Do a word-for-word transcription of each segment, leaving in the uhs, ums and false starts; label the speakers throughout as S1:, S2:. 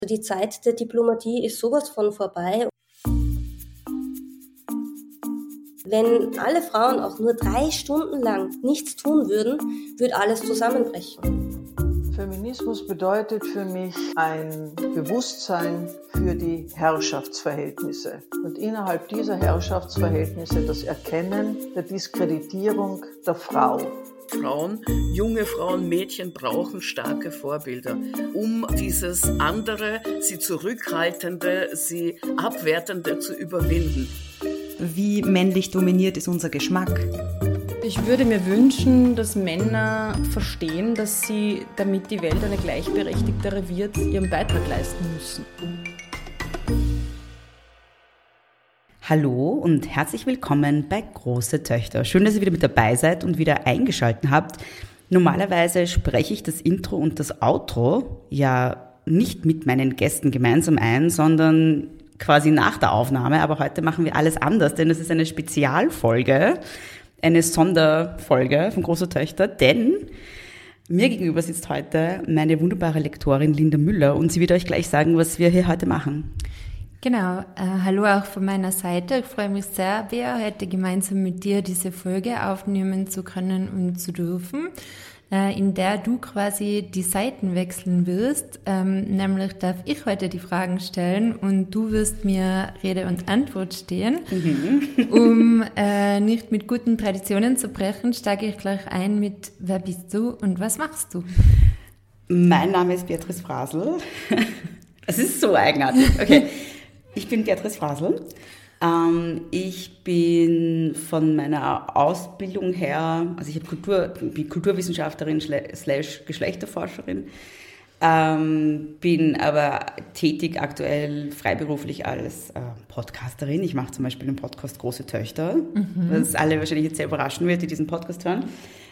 S1: Die Zeit der Diplomatie ist sowas von vorbei. Wenn alle Frauen auch nur drei Stunden lang nichts tun würden, würde alles zusammenbrechen.
S2: Feminismus bedeutet für mich ein Bewusstsein für die Herrschaftsverhältnisse und innerhalb dieser Herrschaftsverhältnisse das Erkennen der Diskreditierung der Frau.
S3: Frauen, junge Frauen, Mädchen brauchen starke Vorbilder, um dieses andere, sie zurückhaltende, sie abwertende zu überwinden.
S4: Wie männlich dominiert ist unser Geschmack?
S5: Ich würde mir wünschen, dass Männer verstehen, dass sie, damit die Welt eine gleichberechtigtere wird, ihren Beitrag leisten müssen.
S4: Hallo und herzlich willkommen bei Große Töchter. Schön, dass ihr wieder mit dabei seid und wieder eingeschaltet habt. Normalerweise spreche ich das Intro und das Outro ja nicht mit meinen Gästen gemeinsam ein, sondern quasi nach der Aufnahme. Aber heute machen wir alles anders, denn es ist eine Spezialfolge, eine Sonderfolge von Große Töchter, denn mir gegenüber sitzt heute meine wunderbare Lektorin Linda Müller und sie wird euch gleich sagen, was wir hier heute machen.
S6: Genau, äh, hallo auch von meiner Seite. Ich freue mich sehr, Bea, heute gemeinsam mit dir diese Folge aufnehmen zu können und zu dürfen, äh, in der du quasi die Seiten wechseln wirst. Ähm, nämlich darf ich heute die Fragen stellen und du wirst mir Rede und Antwort stehen. Mhm. Um äh, nicht mit guten Traditionen zu brechen, steige ich gleich ein mit: Wer bist du und was machst du?
S4: Mein Name ist Beatrice Frasel. Es ist so eigenartig. Okay. Ich bin Beatrice Frasel. Ähm, ich bin von meiner Ausbildung her, also ich habe Kultur, bin Kulturwissenschaftlerin slash Geschlechterforscherin, ähm, bin aber tätig aktuell freiberuflich als äh, Podcasterin. Ich mache zum Beispiel den Podcast Große Töchter, mhm. was alle wahrscheinlich jetzt sehr überraschen wird, die diesen Podcast hören.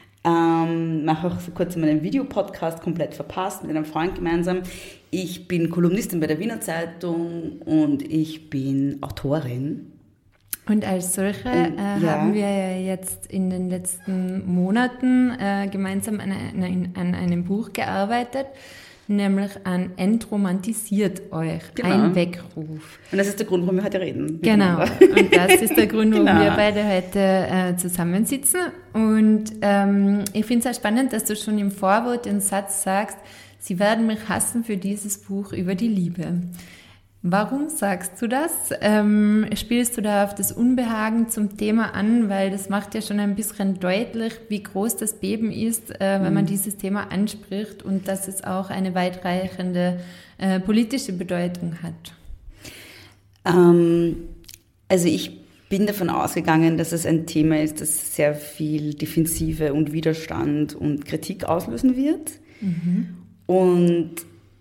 S4: Ähm, mache auch vor kurzem einen Videopodcast komplett verpasst mit einem Freund gemeinsam. Ich bin Kolumnistin bei der Wiener Zeitung und ich bin Autorin.
S6: Und als solche äh, ja. haben wir ja jetzt in den letzten Monaten äh, gemeinsam an, an, an einem Buch gearbeitet, nämlich an Entromantisiert euch, genau. Ein Weckruf.
S4: Und das ist der Grund, warum wir heute reden.
S6: Genau, und das ist der Grund, warum genau. wir beide heute äh, zusammensitzen. Und ähm, ich finde es sehr spannend, dass du schon im Vorwort den Satz sagst, Sie werden mich hassen für dieses Buch über die Liebe. Warum sagst du das? Ähm, spielst du da auf das Unbehagen zum Thema an? Weil das macht ja schon ein bisschen deutlich, wie groß das Beben ist, äh, wenn man dieses Thema anspricht und dass es auch eine weitreichende äh, politische Bedeutung hat.
S4: Ähm, also ich bin davon ausgegangen, dass es ein Thema ist, das sehr viel Defensive und Widerstand und Kritik auslösen wird. Mhm. Und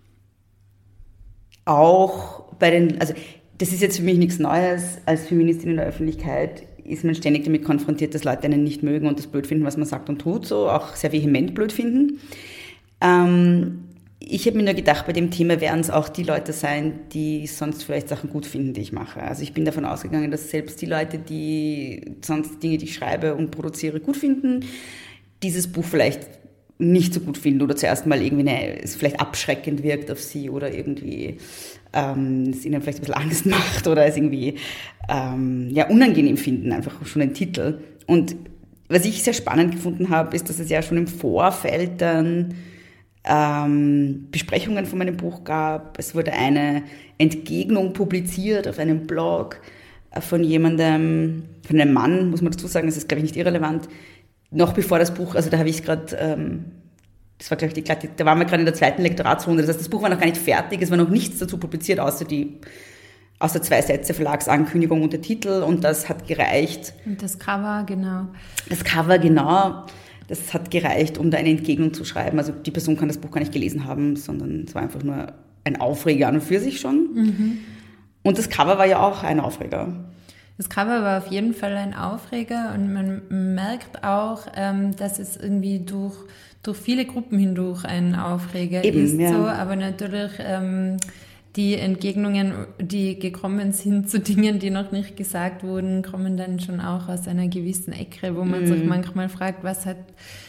S4: auch bei den, also das ist jetzt für mich nichts Neues, als Feministin in der Öffentlichkeit ist man ständig damit konfrontiert, dass Leute einen nicht mögen und das blöd finden, was man sagt und tut, so auch sehr vehement blöd finden. Ähm, ich habe mir nur gedacht, bei dem Thema werden es auch die Leute sein, die sonst vielleicht Sachen gut finden, die ich mache. Also ich bin davon ausgegangen, dass selbst die Leute, die sonst Dinge, die ich schreibe und produziere, gut finden, dieses Buch vielleicht nicht so gut finden oder zuerst mal irgendwie eine, es vielleicht abschreckend wirkt auf sie oder irgendwie ähm, es ihnen vielleicht ein bisschen Angst macht oder es irgendwie ähm, ja, unangenehm finden, einfach schon ein Titel. Und was ich sehr spannend gefunden habe, ist, dass es ja schon im Vorfeld dann ähm, Besprechungen von meinem Buch gab. Es wurde eine Entgegnung publiziert auf einem Blog von jemandem, von einem Mann, muss man dazu sagen, das ist, glaube ich, nicht irrelevant. Noch bevor das Buch, also da habe ich gerade, ähm, das war glaube ich, die, da waren wir gerade in der zweiten Lektoratsrunde, das heißt, das Buch war noch gar nicht fertig, es war noch nichts dazu publiziert, außer die, außer zwei Sätze, Verlagsankündigung und der Titel und das hat gereicht.
S6: Und das Cover, genau.
S4: Das Cover, genau, das hat gereicht, um da eine Entgegnung zu schreiben. Also die Person kann das Buch gar nicht gelesen haben, sondern es war einfach nur ein Aufreger an und für sich schon. Mhm. Und das Cover war ja auch ein Aufreger.
S6: Das Cover war auf jeden Fall ein Aufreger und man merkt auch, ähm, dass es irgendwie durch, durch viele Gruppen hindurch ein Aufreger Eben, ist. Ja. So, aber natürlich ähm, die Entgegnungen, die gekommen sind zu Dingen, die noch nicht gesagt wurden, kommen dann schon auch aus einer gewissen Ecke, wo man mm. sich manchmal fragt, was hat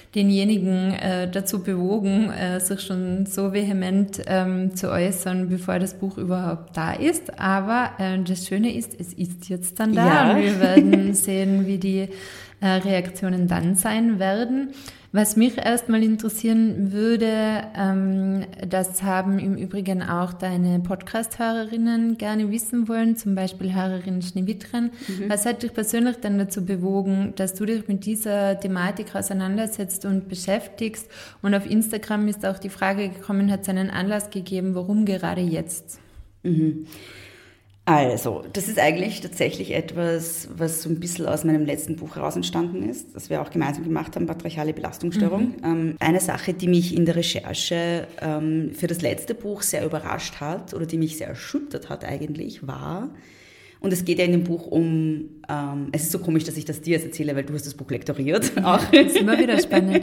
S6: denjenigen äh, dazu bewogen, äh, sich schon so vehement ähm, zu äußern, bevor das Buch überhaupt da ist. Aber äh, das Schöne ist, es ist jetzt dann da
S4: Ja.
S6: und wir werden sehen, wie die äh, Reaktionen dann sein werden. Was mich erstmal interessieren würde, ähm, das haben im Übrigen auch deine Podcast-Hörerinnen gerne wissen wollen, zum Beispiel Hörerin Schneewittchen. Mhm. Was hat dich persönlich dann dazu bewogen, dass du dich mit dieser Thematik auseinandersetzt und beschäftigst? Und auf Instagram ist auch die Frage gekommen, hat es einen Anlass gegeben, warum gerade jetzt?
S4: Mhm. Also, das ist eigentlich tatsächlich etwas, was so ein bisschen aus meinem letzten Buch heraus entstanden ist, das wir auch gemeinsam gemacht haben, Patriarchale Belastungsstörung. Mhm. Ähm, eine Sache, die mich in der Recherche ähm, für das letzte Buch sehr überrascht hat oder die mich sehr erschüttert hat eigentlich, war, und es geht ja in dem Buch um, ähm, es ist so komisch, dass ich das dir jetzt erzähle, weil du hast das Buch lektoriert. Auch.
S6: Das ist immer wieder spannend.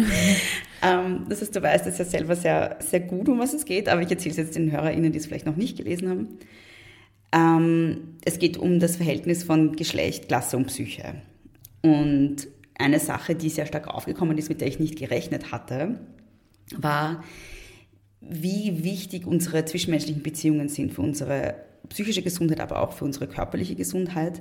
S4: ähm, das heißt, du weißt es ja selber sehr, sehr gut, um was es geht, aber ich erzähle es jetzt den HörerInnen, die es vielleicht noch nicht gelesen haben. Ähm, es geht um das Verhältnis von Geschlecht, Klasse und Psyche. Und eine Sache, die sehr stark aufgekommen ist, mit der ich nicht gerechnet hatte, war, wie wichtig unsere zwischenmenschlichen Beziehungen sind für unsere psychische Gesundheit, aber auch für unsere körperliche Gesundheit.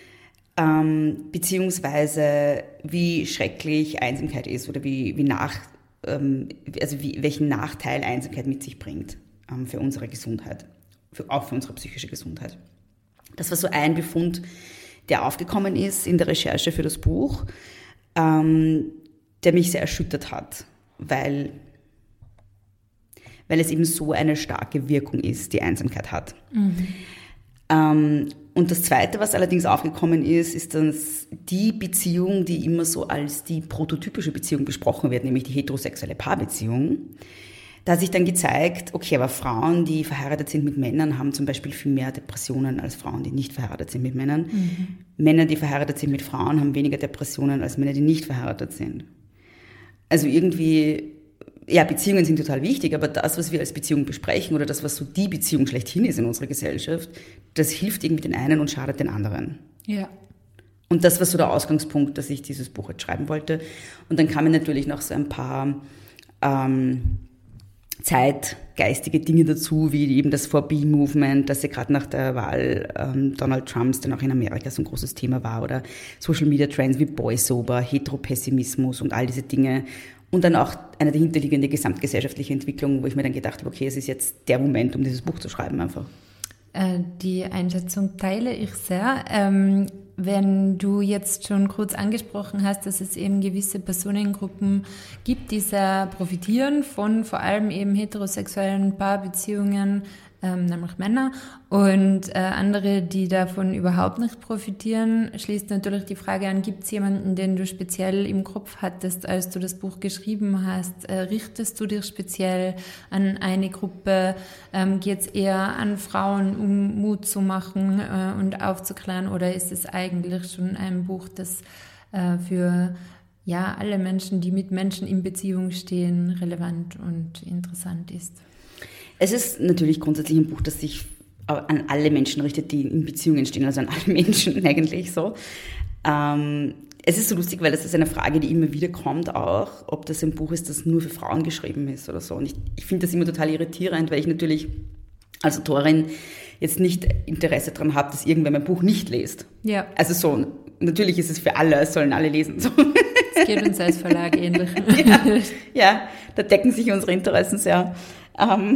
S4: Ähm, beziehungsweise wie schrecklich Einsamkeit ist oder wie, wie nach, ähm, also wie, welchen Nachteil Einsamkeit mit sich bringt ähm, für unsere Gesundheit. Für, auch für unsere psychische Gesundheit. Das war so ein Befund, der aufgekommen ist in der Recherche für das Buch, ähm, der mich sehr erschüttert hat, weil, weil es eben so eine starke Wirkung ist, die Einsamkeit hat. Mhm. Ähm, und das Zweite, was allerdings aufgekommen ist, ist dass die Beziehung, die immer so als die prototypische Beziehung besprochen wird, nämlich die heterosexuelle Paarbeziehung. Da hat sich dann gezeigt, okay, aber Frauen, die verheiratet sind mit Männern, haben zum Beispiel viel mehr Depressionen als Frauen, die nicht verheiratet sind mit Männern. Mhm. Männer, die verheiratet sind mit Frauen, haben weniger Depressionen als Männer, die nicht verheiratet sind. Also irgendwie, ja, Beziehungen sind total wichtig, aber das, was wir als Beziehung besprechen oder das, was so die Beziehung schlechthin ist in unserer Gesellschaft, das hilft irgendwie den einen und schadet den anderen.
S6: Ja.
S4: Und das war so der Ausgangspunkt, dass ich dieses Buch jetzt schreiben wollte. Und dann kamen natürlich noch so ein paar ähm, zeitgeistige Dinge dazu, wie eben das four B Movement, das ja gerade nach der Wahl ähm, Donald Trumps dann auch in Amerika so ein großes Thema war, oder Social Media Trends wie Boy-Sober, Heteropessimismus und all diese Dinge. Und dann auch eine dahinterliegende gesamtgesellschaftliche Entwicklung, wo ich mir dann gedacht habe, okay, es ist jetzt der Moment, um dieses Buch zu schreiben einfach.
S6: Die Einschätzung teile ich sehr. Ähm, wenn du jetzt schon kurz angesprochen hast, dass es eben gewisse Personengruppen gibt, die sehr profitieren von vor allem eben heterosexuellen Paarbeziehungen, ähm, nämlich Männer, und äh, andere, die davon überhaupt nicht profitieren, schließt natürlich die Frage an, gibt es jemanden, den du speziell im Kopf hattest, als du das Buch geschrieben hast? Äh, richtest du dich speziell an eine Gruppe? Ähm, geht es eher an Frauen, um Mut zu machen äh, und aufzuklären, oder ist es eigentlich schon ein Buch, das äh, für ja, alle Menschen, die mit Menschen in Beziehung stehen, relevant und interessant ist?
S4: Es ist natürlich grundsätzlich ein Buch, das sich an alle Menschen richtet, die in Beziehungen stehen, also an alle Menschen eigentlich so. Ähm, es ist so lustig, weil das ist eine Frage, die immer wieder kommt auch, ob das ein Buch ist, das nur für Frauen geschrieben ist oder so. Und ich, ich finde das immer total irritierend, weil ich natürlich als Autorin jetzt nicht Interesse daran habe, dass irgendwer mein Buch nicht liest. Ja. Also so, natürlich ist es für alle, es sollen alle lesen. So.
S6: Es geht uns als Verlag ähnlich.
S4: Ja, ja, da decken sich unsere Interessen sehr. Ähm,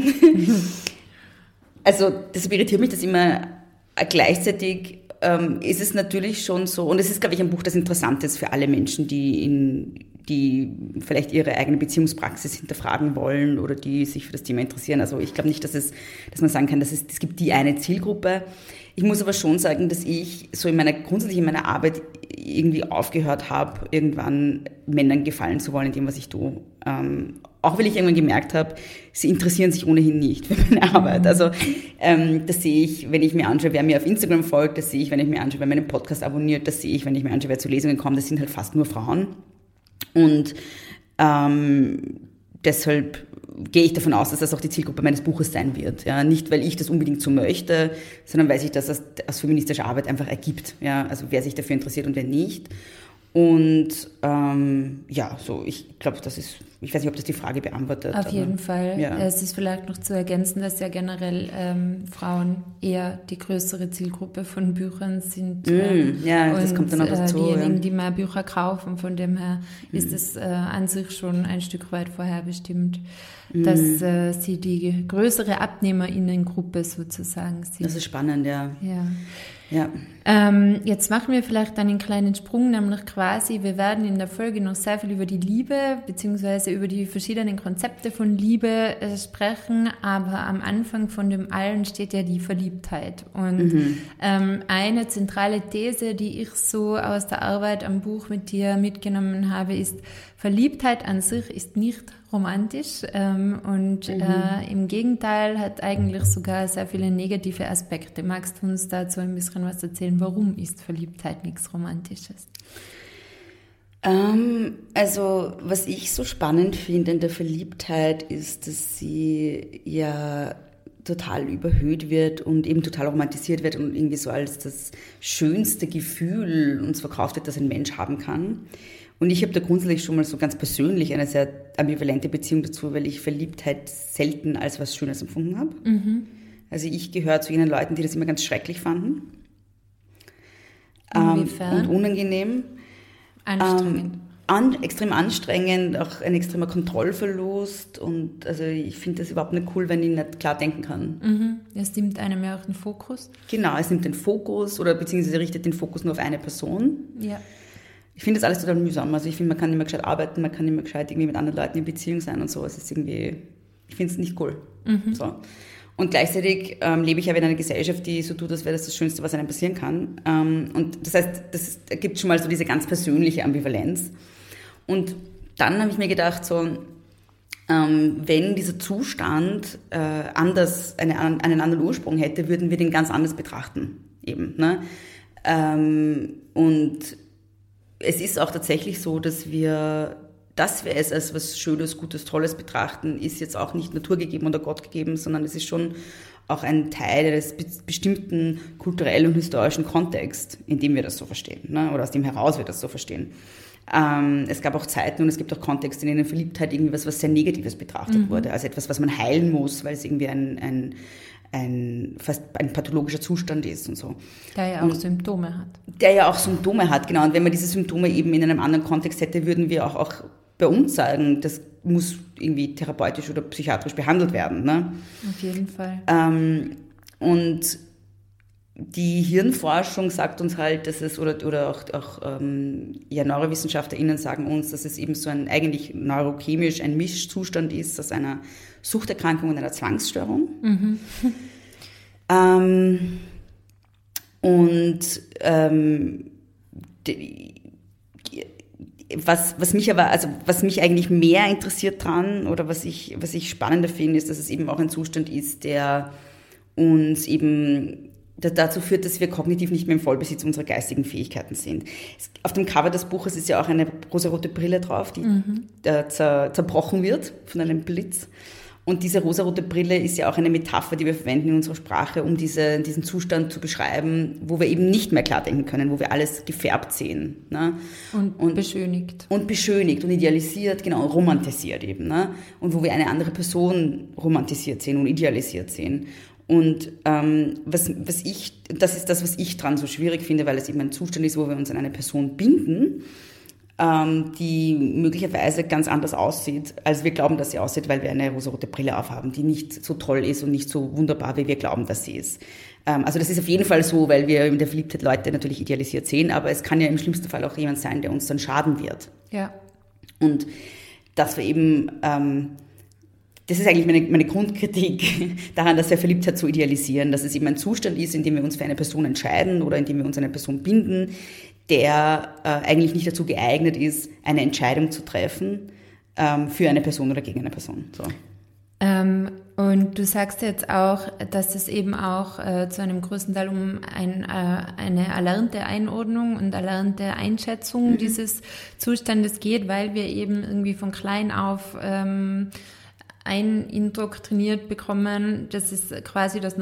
S4: also das irritiert mich das immer. Gleichzeitig ähm, ist es natürlich schon so, und es ist, glaube ich, ein Buch, das interessant ist für alle Menschen, die, in, die vielleicht ihre eigene Beziehungspraxis hinterfragen wollen oder die sich für das Thema interessieren. Also ich glaube nicht, dass, es, dass man sagen kann, dass es, es gibt die eine Zielgruppe. Ich muss aber schon sagen, dass ich so in meiner, grundsätzlich in meiner Arbeit irgendwie aufgehört habe, irgendwann Männern gefallen zu wollen in dem, was ich tue. Ähm, auch weil ich irgendwann gemerkt habe, sie interessieren sich ohnehin nicht für meine Arbeit. Also ähm, das sehe ich, wenn ich mir anschaue, wer mir auf Instagram folgt, das sehe ich, wenn ich mir anschaue, wer meinen Podcast abonniert, das sehe ich, wenn ich mir anschaue, wer zu Lesungen kommt, das sind halt fast nur Frauen. Und ähm, deshalb gehe ich davon aus, dass das auch die Zielgruppe meines Buches sein wird. Ja, nicht, weil ich das unbedingt so möchte, sondern weil sich das aus, aus feministischer Arbeit einfach ergibt. Ja, also wer sich dafür interessiert und wer nicht. Und ähm, ja, so, ich glaube, das ist, ich weiß nicht, ob das die Frage beantwortet.
S6: Auf jeden
S4: aber,
S6: Fall.
S4: Ja.
S6: Es ist vielleicht noch zu ergänzen, dass ja generell ähm, Frauen eher die größere Zielgruppe von Büchern sind.
S4: Mm, ähm, ja, das
S6: und,
S4: kommt dann noch dazu.
S6: Äh, diejenigen,
S4: ja.
S6: die mehr Bücher kaufen, von dem her mm. ist es äh, an sich schon ein Stück weit vorherbestimmt, mm. dass äh, sie die größere AbnehmerInnengruppe sozusagen sind.
S4: Das ist spannend, ja.
S6: Ja.
S4: Ja.
S6: Ähm, jetzt machen wir vielleicht einen kleinen Sprung, nämlich quasi, wir werden in der Folge noch sehr viel über die Liebe beziehungsweise über die verschiedenen Konzepte von Liebe äh, sprechen, aber am Anfang von dem allen steht ja die Verliebtheit. Und mhm. ähm, eine zentrale These, die ich so aus der Arbeit am Buch mit dir mitgenommen habe, ist, Verliebtheit an sich ist nicht romantisch ähm, und mhm. äh, im Gegenteil hat eigentlich sogar sehr viele negative Aspekte. Magst du uns dazu ein bisschen was erzählen? Warum ist Verliebtheit nichts Romantisches?
S4: Ähm, also was ich so spannend finde in der Verliebtheit ist, dass sie ja total überhöht wird und eben total romantisiert wird und irgendwie so als das schönste Gefühl uns verkauft wird, das ein Mensch haben kann. Und ich habe da grundsätzlich schon mal so ganz persönlich eine sehr ambivalente Beziehung dazu, weil ich Verliebtheit selten als was Schönes empfunden habe. Mhm. Also ich gehöre zu jenen Leuten, die das immer ganz schrecklich fanden.
S6: Inwiefern?
S4: Ähm, und unangenehm.
S6: Anstrengend.
S4: Ähm, an, extrem anstrengend, auch ein extremer Kontrollverlust. Und also ich finde das überhaupt nicht cool, wenn ich nicht klar denken kann.
S6: Mhm. Es nimmt einem ja auch den Fokus.
S4: Genau, es nimmt den Fokus oder beziehungsweise richtet den Fokus nur auf eine Person.
S6: Ja.
S4: Ich finde das alles total mühsam. Also ich finde, man kann nicht mehr gescheit arbeiten, man kann nicht mehr gescheit irgendwie mit anderen Leuten in Beziehung sein und so. Es ist irgendwie, ich finde es nicht cool. Mhm. So. Und gleichzeitig ähm, lebe ich ja in einer Gesellschaft, die so tut, als wäre das das Schönste, was einem passieren kann. Ähm, und das heißt, das ergibt schon mal so diese ganz persönliche Ambivalenz. Und dann habe ich mir gedacht, so, ähm, wenn dieser Zustand äh, anders, eine, einen anderen Ursprung hätte, würden wir den ganz anders betrachten. Eben, ne? Ähm, und es ist auch tatsächlich so, dass wir, dass wir es als was Schönes, Gutes, Tolles betrachten, ist jetzt auch nicht naturgegeben oder Gott gegeben, sondern es ist schon auch ein Teil eines bestimmten kulturellen und historischen Kontexts, in dem wir das so verstehen, ne? Oder aus dem heraus wir das so verstehen. Ähm, es gab auch Zeiten und es gibt auch Kontexte, in denen Verliebtheit irgendwie was, was sehr Negatives betrachtet mhm. wurde, also etwas, was man heilen muss, weil es irgendwie ein, ein ein fast ein pathologischer Zustand ist und so.
S6: Der ja auch und Symptome hat.
S4: Der ja auch Symptome hat, genau. Und wenn man diese Symptome eben in einem anderen Kontext hätte, würden wir auch, auch bei uns sagen, das muss irgendwie therapeutisch oder psychiatrisch behandelt werden. Ne?
S6: Auf jeden Fall.
S4: Ähm, und die Hirnforschung sagt uns halt, dass es, oder, oder auch, auch ähm, ja, NeurowissenschaftlerInnen sagen uns, dass es eben so ein eigentlich neurochemisch ein Mischzustand ist aus einer Suchterkrankung und einer Zwangsstörung. Mhm. Ähm, und ähm, die, was, was mich aber, also was mich eigentlich mehr interessiert dran oder was ich, was ich spannender finde, ist, dass es eben auch ein Zustand ist, der uns eben dazu führt, dass wir kognitiv nicht mehr im Vollbesitz unserer geistigen Fähigkeiten sind. Auf dem Cover des Buches ist ja auch eine rosarote Brille drauf, die mhm. zer, zerbrochen wird von einem Blitz. Und diese rosarote Brille ist ja auch eine Metapher, die wir verwenden in unserer Sprache, um diese, diesen Zustand zu beschreiben, wo wir eben nicht mehr klar denken können, wo wir alles gefärbt sehen. Ne?
S6: Und, und beschönigt.
S4: Und beschönigt und idealisiert, genau, romantisiert eben. Ne? Und wo wir eine andere Person romantisiert sehen und idealisiert sehen. Und ähm, was, was ich, das ist das, was ich dran so schwierig finde, weil es eben ein Zustand ist, wo wir uns an eine Person binden, ähm, die möglicherweise ganz anders aussieht, als wir glauben, dass sie aussieht, weil wir eine rosarote Brille aufhaben, die nicht so toll ist und nicht so wunderbar, wie wir glauben, dass sie ist. Ähm, also das ist auf jeden Fall so, weil wir in der Verliebtheit Leute natürlich idealisiert sehen, aber es kann ja im schlimmsten Fall auch jemand sein, der uns dann schaden wird.
S6: Ja.
S4: Und dass wir eben... Ähm, Das ist eigentlich meine, meine Grundkritik daran, dass wir Verliebtheit so idealisieren, dass es eben ein Zustand ist, in dem wir uns für eine Person entscheiden oder in dem wir uns an eine Person binden, der äh, eigentlich nicht dazu geeignet ist, eine Entscheidung zu treffen ähm, für eine Person oder gegen eine Person. So.
S6: Ähm, und du sagst jetzt auch, dass es eben auch äh, zu einem größten Teil um ein, äh, eine erlernte Einordnung und erlernte Einschätzung mhm. dieses Zustandes geht, weil wir eben irgendwie von klein auf ähm, einindoktriniert bekommen, das ist quasi das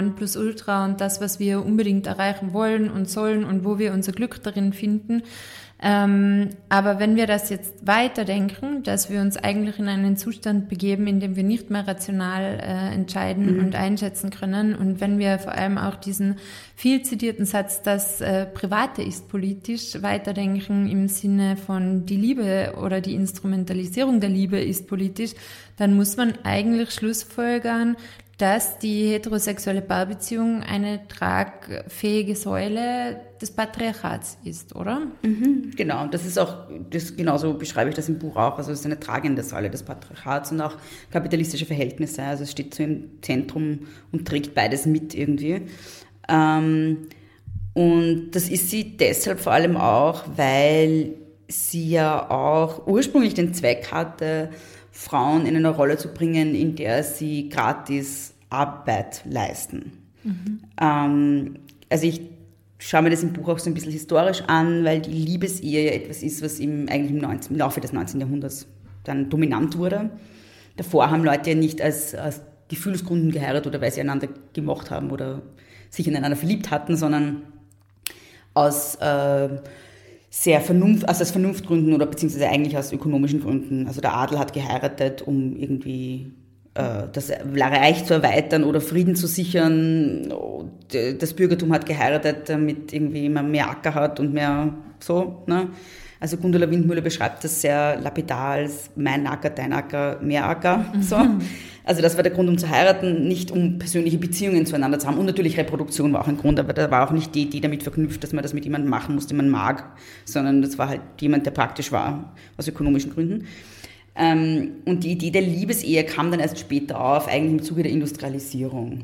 S6: Nonplusultra und das, was wir unbedingt erreichen wollen und sollen und wo wir unser Glück darin finden. Ähm, aber wenn wir das jetzt weiterdenken, dass wir uns eigentlich in einen Zustand begeben, in dem wir nicht mehr rational äh, entscheiden mhm. und einschätzen können, und wenn wir vor allem auch diesen viel zitierten Satz, das äh, Private ist politisch, weiterdenken im Sinne von die Liebe oder die Instrumentalisierung der Liebe ist politisch, dann muss man eigentlich schlussfolgern, dass die heterosexuelle Paarbeziehung eine tragfähige Säule des Patriarchats ist, oder?
S4: Mhm, genau, das ist auch, das, genauso beschreibe ich das im Buch auch, also es ist eine tragende Säule des Patriarchats und auch kapitalistische Verhältnisse, also es steht so im Zentrum und trägt beides mit irgendwie. Ähm, und das ist sie deshalb vor allem auch, weil sie ja auch ursprünglich den Zweck hatte, Frauen in eine Rolle zu bringen, in der sie gratis Arbeit leisten. Mhm. Ähm, also ich schaue mir das im Buch auch so ein bisschen historisch an, weil die Liebesehe ja etwas ist, was im, eigentlich im, neunzehnten, im Laufe des neunzehnten Jahrhunderts dann dominant wurde. Davor haben Leute ja nicht als, als Gefühlsgründen geheiratet oder weil sie einander gemocht haben oder sich ineinander verliebt hatten, sondern aus äh, sehr Vernunft, also aus Vernunftgründen oder beziehungsweise eigentlich aus ökonomischen Gründen. Also der Adel hat geheiratet, um irgendwie äh, das Reich zu erweitern oder Frieden zu sichern. Das Bürgertum hat geheiratet, damit irgendwie man mehr Acker hat und mehr so. Ne? Also Gundula Windmüller beschreibt das sehr lapidar als mein Acker, dein Acker, mehr Acker. Mhm. So. Also das war der Grund, um zu heiraten, nicht um persönliche Beziehungen zueinander zu haben. Und natürlich Reproduktion war auch ein Grund, aber da war auch nicht die Idee damit verknüpft, dass man das mit jemandem machen muss, den man mag, sondern das war halt jemand, der praktisch war, aus ökonomischen Gründen. Und die Idee der Liebesehe kam dann erst später auf, eigentlich im Zuge der Industrialisierung.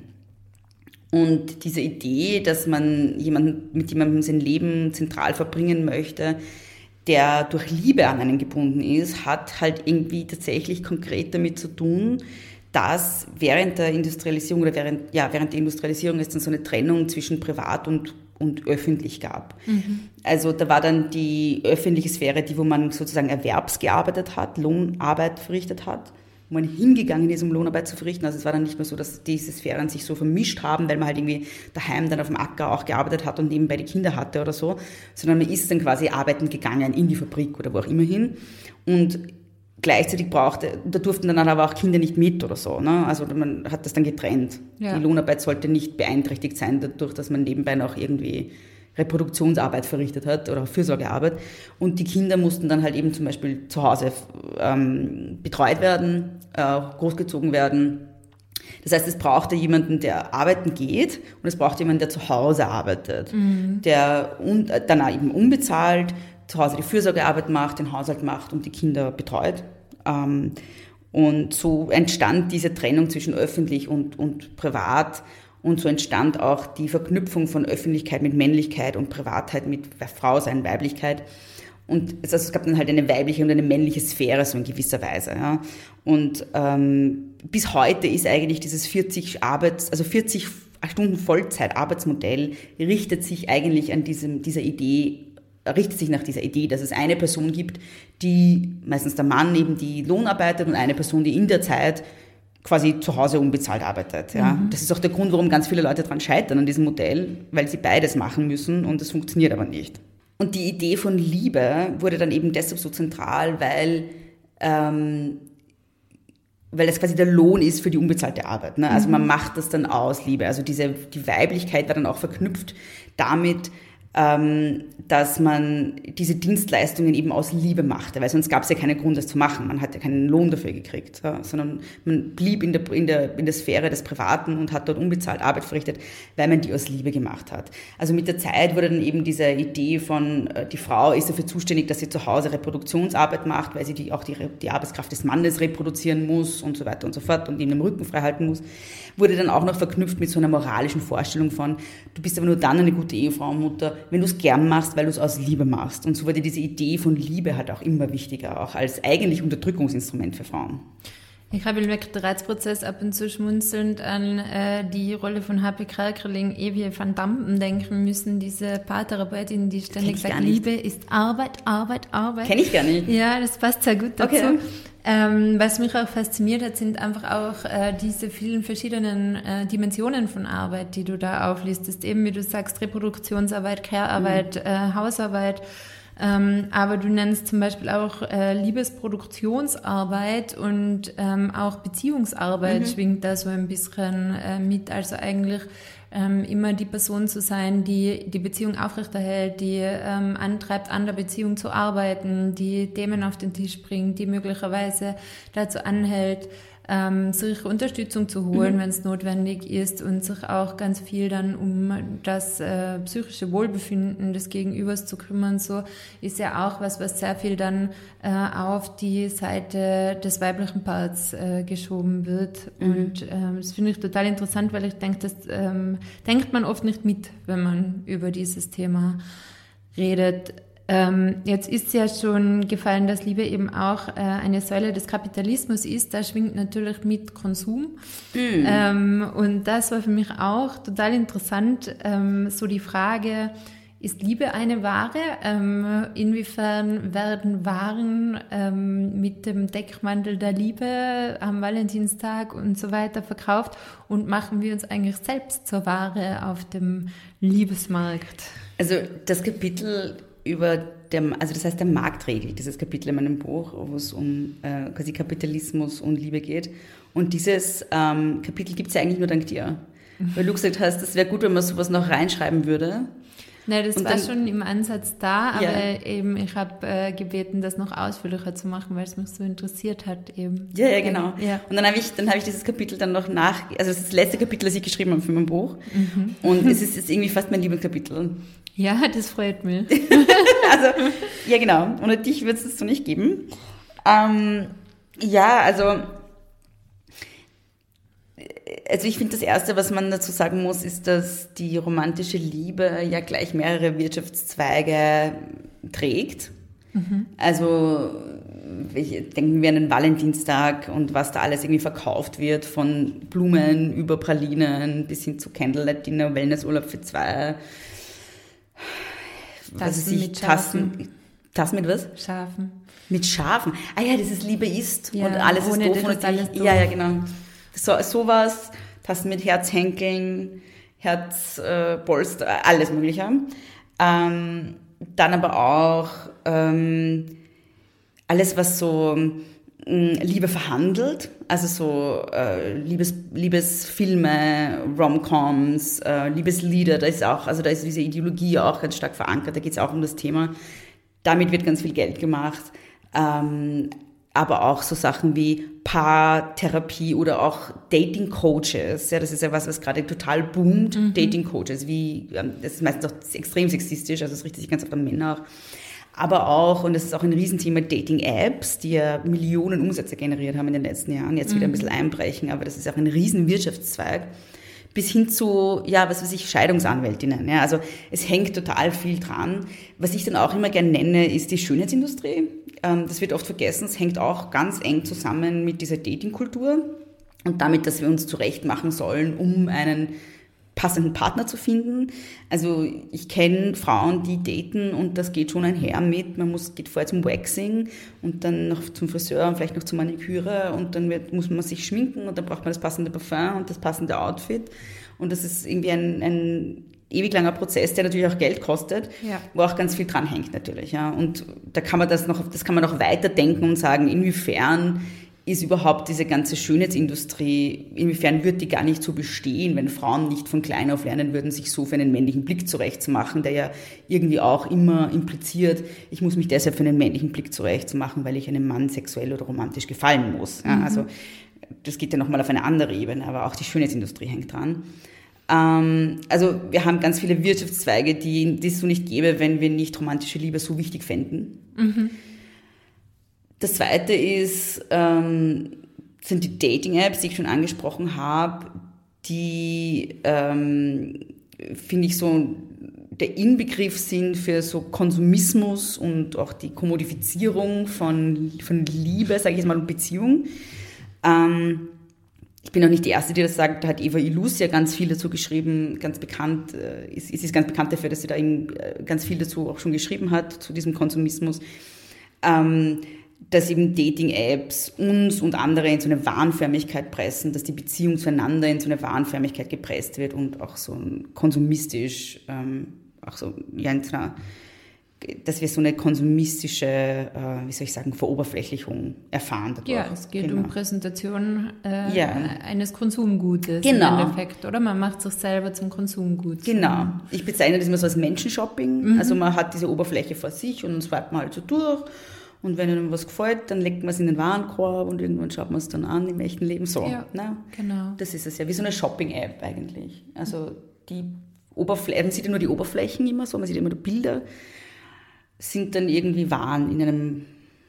S4: Und diese Idee, dass man jemanden, mit jemandem sein Leben zentral verbringen möchte, der durch Liebe an einen gebunden ist, hat halt irgendwie tatsächlich konkret damit zu tun, dass während der Industrialisierung oder während, ja, während der Industrialisierung es dann so eine Trennung zwischen privat und, und öffentlich gab. Mhm. Also da war dann die öffentliche Sphäre, die, wo man sozusagen erwerbsgearbeitet hat, Lohnarbeit verrichtet hat, wo man hingegangen ist, um Lohnarbeit zu verrichten. Also es war dann nicht mehr so, dass diese Sphären sich so vermischt haben, weil man halt irgendwie daheim dann auf dem Acker auch gearbeitet hat und nebenbei die Kinder hatte oder so, sondern man ist dann quasi arbeiten gegangen in die Fabrik oder wo auch immer hin. Und gleichzeitig brauchte, da durften dann aber auch Kinder nicht mit oder so. Ne? Also man hat das dann getrennt. Ja. Die Lohnarbeit sollte nicht beeinträchtigt sein dadurch, dass man nebenbei noch irgendwie Reproduktionsarbeit verrichtet hat oder Fürsorgearbeit. Und die Kinder mussten dann halt eben zum Beispiel zu Hause ähm, betreut werden, äh, großgezogen werden. Das heißt, es brauchte jemanden, der arbeiten geht, und es brauchte jemanden, der zu Hause arbeitet, mhm. der un, dann eben unbezahlt zu Hause die Fürsorgearbeit macht, den Haushalt macht und die Kinder betreut. Ähm, und so entstand diese Trennung zwischen öffentlich und, und privat. Und so entstand auch die Verknüpfung von Öffentlichkeit mit Männlichkeit und Privatheit mit Frausein, Weiblichkeit. Und also es gab dann halt eine weibliche und eine männliche Sphäre, so in gewisser Weise. Ja. Und ähm, bis heute ist eigentlich dieses vierzig Arbeits, also vierzig Stunden Vollzeit-Arbeitsmodell richtet sich eigentlich an diesem, dieser Idee, richtet sich nach dieser Idee, dass es eine Person gibt, die, meistens der Mann eben, die Lohn arbeitet, und eine Person, die in der Zeit quasi zu Hause unbezahlt arbeitet. Ja. Mhm. Das ist auch der Grund, warum ganz viele Leute daran scheitern an diesem Modell, weil sie beides machen müssen und es funktioniert aber nicht. Und die Idee von Liebe wurde dann eben deshalb so zentral, weil, ähm, weil das quasi der Lohn ist für die unbezahlte Arbeit. Ne? Also mhm. man macht das dann aus, Liebe. Also diese, die Weiblichkeit war dann auch verknüpft damit, ähm, dass man diese Dienstleistungen eben aus Liebe machte, weil sonst gab es ja keinen Grund, das zu machen. Man hat ja keinen Lohn dafür gekriegt, ja, sondern man blieb in der, in, der, in der Sphäre des Privaten und hat dort unbezahlt Arbeit verrichtet, weil man die aus Liebe gemacht hat. Also mit der Zeit wurde dann eben diese Idee von, äh, die Frau ist dafür zuständig, dass sie zu Hause Reproduktionsarbeit macht, weil sie die, auch die, die Arbeitskraft des Mannes reproduzieren muss und so weiter und so fort und ihm den Rücken frei halten muss, wurde dann auch noch verknüpft mit so einer moralischen Vorstellung von, du bist aber nur dann eine gute Ehefrau und Mutter, wenn du es gern machst, weil du es aus Liebe machst. Und so wurde diese Idee von Liebe halt auch immer wichtiger, auch als eigentlich Unterdrückungsinstrument für Frauen.
S6: Ich habe im Lektoratsprozess ab und zu schmunzelnd an äh, die Rolle von H P Kerkeling, Evie van Dampen denken müssen, diese Paartherapeutin, die ständig sagt, Liebe ist Arbeit, Arbeit, Arbeit.
S4: Kenn ich gar nicht.
S6: Ja, das passt sehr gut dazu.
S4: Okay.
S6: Ähm, was mich auch fasziniert hat, sind einfach auch äh, diese vielen verschiedenen äh, Dimensionen von Arbeit, die du da auflistest. Eben, wie du sagst, Reproduktionsarbeit, Care-Arbeit, mhm. äh, Hausarbeit, Ähm, aber du nennst zum Beispiel auch äh, Liebesproduktionsarbeit und ähm, auch Beziehungsarbeit mhm. schwingt da so ein bisschen äh, mit. Also eigentlich ähm, immer die Person zu sein, die die Beziehung aufrechterhält, die ähm, antreibt, an der Beziehung zu arbeiten, die Themen auf den Tisch bringt, die möglicherweise dazu anhält, ähm, sich Unterstützung zu holen, mhm. wenn es notwendig ist und sich auch ganz viel dann um das äh, psychische Wohlbefinden des Gegenübers zu kümmern. So ist ja auch was, was sehr viel dann äh, auf die Seite des weiblichen Parts äh, geschoben wird. Mhm. Und ähm, das finde ich total interessant, weil ich denke, das ähm, denkt man oft nicht mit, wenn man über dieses Thema redet. Ähm, jetzt ist ja schon gefallen, dass Liebe eben auch äh, eine Säule des Kapitalismus ist. Da schwingt natürlich mit Konsum. Mm. Ähm, und das war für mich auch total interessant. Ähm, so die Frage, ist Liebe eine Ware? Ähm, inwiefern werden Waren ähm, mit dem Deckmantel der Liebe am Valentinstag und so weiter verkauft? Und machen wir uns eigentlich selbst zur Ware auf dem Liebesmarkt?
S4: Also das Kapitel über der, also das heißt der Marktregel, dieses Kapitel in meinem Buch, wo es um äh, quasi Kapitalismus und Liebe geht. Und dieses ähm, Kapitel gibt es ja eigentlich nur dank dir. Mhm. Weil du gesagt hast, es wäre gut, wenn man sowas noch reinschreiben würde.
S6: Nein, das
S4: und
S6: war
S4: dann,
S6: schon im Ansatz da, aber
S4: ja.
S6: eben ich habe äh, gebeten, das noch ausführlicher zu machen, weil es mich so interessiert hat eben.
S4: Ja, ja, genau.
S6: Ja.
S4: Und dann habe ich, dann habe ich dieses Kapitel dann noch nach, also das ist das letzte Kapitel, das ich geschrieben habe für mein Buch. Mhm. Und es ist, ist irgendwie fast mein Lieblingskapitel.
S6: Ja, das freut mich.
S4: Also, ja genau. Ohne dich wird es das so nicht geben. Ähm, ja, also, also ich finde, das Erste, was man dazu sagen muss, ist, dass die romantische Liebe ja gleich mehrere Wirtschaftszweige trägt. Mhm. Also denken wir an den Valentinstag und was da alles irgendwie verkauft wird, von Blumen über Pralinen bis hin zu Candlelight Dinner, Wellnessurlaub für zwei.
S6: Tassen
S4: ich,
S6: mit Schafen.
S4: Tassen, Tassen mit was?
S6: Schafen.
S4: Mit Schafen. Ah ja, dieses Liebe ist
S6: ja,
S4: und alles ist doof.
S6: Und alles doof.
S4: Ja, ja, genau. So, sowas, Tassen mit Herzhenkeln, Herzpolster, äh, alles Mögliche. Ähm, dann aber auch ähm, alles, was so mh, Liebe verhandelt, also so äh, Liebes, Liebesfilme, Rom-Coms, äh, Liebeslieder, da ist auch, also da ist diese Ideologie auch ganz stark verankert, da geht es auch um das Thema. Damit wird ganz viel Geld gemacht. Ähm, aber auch so Sachen wie Paartherapie oder auch Dating-Coaches. Ja, das ist ja was, was gerade total boomt. Mhm. Dating-Coaches, wie, das ist meistens auch extrem sexistisch, also es richtet sich ganz oft an Männer auch. Aber auch, und das ist auch ein Riesenthema, Dating-Apps, die ja Millionen Umsätze generiert haben in den letzten Jahren, jetzt wieder ein bisschen einbrechen, aber das ist auch ein riesen Wirtschaftszweig. Bis hin zu, ja, was weiß ich, Scheidungsanwältinnen. Ja, also es hängt total viel dran. Was ich dann auch immer gerne nenne, ist die Schönheitsindustrie. Das wird oft vergessen. Es hängt auch ganz eng zusammen mit dieser Datingkultur und damit, dass wir uns zurechtmachen sollen, um einen passenden Partner zu finden. Also ich kenne Frauen, die daten und das geht schon einher mit, man muss, geht vorher zum Waxing und dann noch zum Friseur und vielleicht noch zur Maniküre und dann wird, muss man sich schminken und dann braucht man das passende Parfum und das passende Outfit und das ist irgendwie ein, ein ewig langer Prozess, der natürlich auch Geld kostet, ja. Wo auch ganz viel dran hängt natürlich. Ja. Und da kann man das noch, das kann man noch weiterdenken und sagen, inwiefern ist überhaupt diese ganze Schönheitsindustrie, inwiefern wird die gar nicht so bestehen, wenn Frauen nicht von klein auf lernen würden, sich so für einen männlichen Blick zurechtzumachen, der ja irgendwie auch immer impliziert, ich muss mich deshalb für einen männlichen Blick zurechtzumachen, weil ich einem Mann sexuell oder romantisch gefallen muss. Ja, also das geht ja nochmal auf eine andere Ebene, aber auch die Schönheitsindustrie hängt dran. Ähm, also wir haben ganz viele Wirtschaftszweige, die, die es so nicht gäbe, wenn wir nicht romantische Liebe so wichtig fänden. Mhm. Das Zweite ist, ähm, sind die Dating-Apps, die ich schon angesprochen habe, die, ähm, finde ich, so der Inbegriff sind für so Konsumismus und auch die Kommodifizierung von, von Liebe, sage ich jetzt mal, und Beziehung. Ähm, ich bin auch nicht die Erste, die das sagt, da hat Eva Illouz ja ganz viel dazu geschrieben, ganz bekannt, äh, ist, ist ganz bekannt dafür, dass sie da eben ganz viel dazu auch schon geschrieben hat, zu diesem Konsumismus. Ähm, dass eben Dating-Apps uns und andere in so eine Wahnförmigkeit pressen, dass die Beziehung zueinander in so eine Wahnförmigkeit gepresst wird und auch so konsumistisch, ähm, auch so ja, in so einer dass wir so eine konsumistische, äh, wie soll ich sagen, Veroberflächlichung erfahren dadurch.
S6: Ja, es geht
S4: genau.
S6: um Präsentation äh,
S4: ja.
S6: eines Konsumgutes
S4: genau.
S6: im Endeffekt, oder? Man macht sich selber zum Konsumgut.
S4: Genau. Ich bezeichne das immer so als Menschenshopping. Mhm. Also man hat diese Oberfläche vor sich und dann swipet man halt so durch. Und wenn einem was gefällt, dann legt man es in den Warenkorb und irgendwann schaut man es dann an im echten Leben. So,
S6: ja,
S4: ne?
S6: genau.
S4: Das ist es ja, wie so eine Shopping-App eigentlich. Also die Oberflächen, man sieht ja nur die Oberflächen immer so, man sieht immer die Bilder, sind dann irgendwie Waren in einem,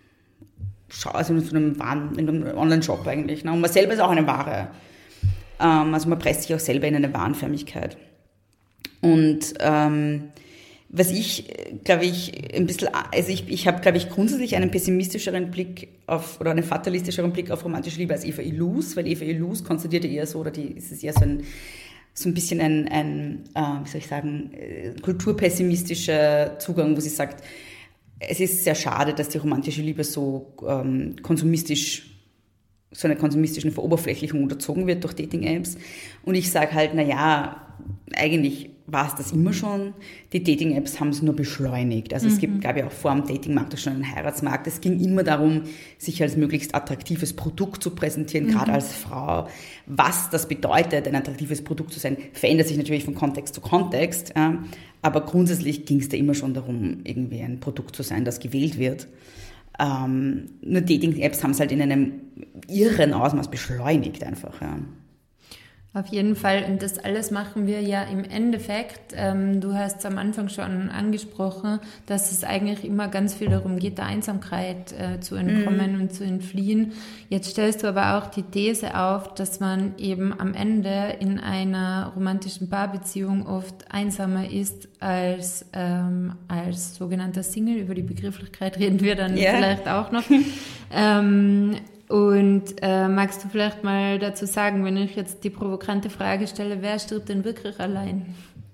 S4: also in so einem Waren, in einem Online-Shop eigentlich. Ne? Und man selber ist auch eine Ware. Ähm, also man presst sich auch selber in eine Warenförmigkeit. Und ähm, was ich, glaube ich, ein bisschen, also ich, ich habe, glaube ich, grundsätzlich einen pessimistischeren Blick auf, oder einen fatalistischeren Blick auf romantische Liebe als Eva Illouz, weil Eva Illouz konstatiert ja eher so, oder die, ist es eher so ein, so ein bisschen ein, ein äh, wie soll ich sagen, kulturpessimistischer Zugang, wo sie sagt, es ist sehr schade, dass die romantische Liebe so ähm, konsumistisch, so einer konsumistischen Veroberflächlichung unterzogen wird durch Dating-Apps. Und ich sage halt, naja, eigentlich war es das immer schon. Die Dating-Apps haben es nur beschleunigt. Also mhm. es gibt, glaube ich, auch vor dem Datingmarkt auch schon einen Heiratsmarkt. Es ging immer darum, sich als möglichst attraktives Produkt zu präsentieren, mhm. gerade als Frau. Was das bedeutet, ein attraktives Produkt zu sein, verändert sich natürlich von Kontext zu Kontext. Ja. Aber grundsätzlich ging es da immer schon darum, irgendwie ein Produkt zu sein, das gewählt wird. Ähm, nur Dating-Apps haben es halt in einem irren Ausmaß beschleunigt einfach, ja.
S6: Auf jeden Fall. Und das alles machen wir ja im Endeffekt. Ähm, du hast am Anfang schon angesprochen, dass es eigentlich immer ganz viel darum geht, der Einsamkeit äh, zu entkommen mm. und zu entfliehen. Jetzt stellst du aber auch die These auf, dass man eben am Ende in einer romantischen Paarbeziehung oft einsamer ist als, ähm, als sogenannter Single. Über die Begrifflichkeit reden wir dann yeah. vielleicht auch noch. ähm, Und äh, magst du vielleicht mal dazu sagen, wenn ich jetzt die provokante Frage stelle, wer stirbt denn wirklich allein?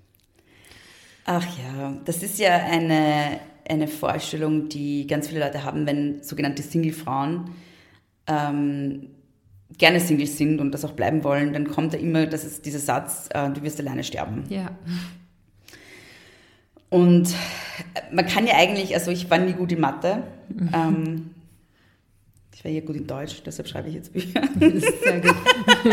S4: Ach ja, das ist ja eine, eine Vorstellung, die ganz viele Leute haben, wenn sogenannte Single-Frauen ähm, gerne Single sind und das auch bleiben wollen, dann kommt da immer das ist dieser Satz, äh, du wirst alleine sterben.
S6: Ja.
S4: Und man kann ja eigentlich, also ich war nie gut in Mathe, mhm. ähm, ich war ja gut in Deutsch, deshalb schreibe ich jetzt Bücher.
S6: Das ist sehr gut.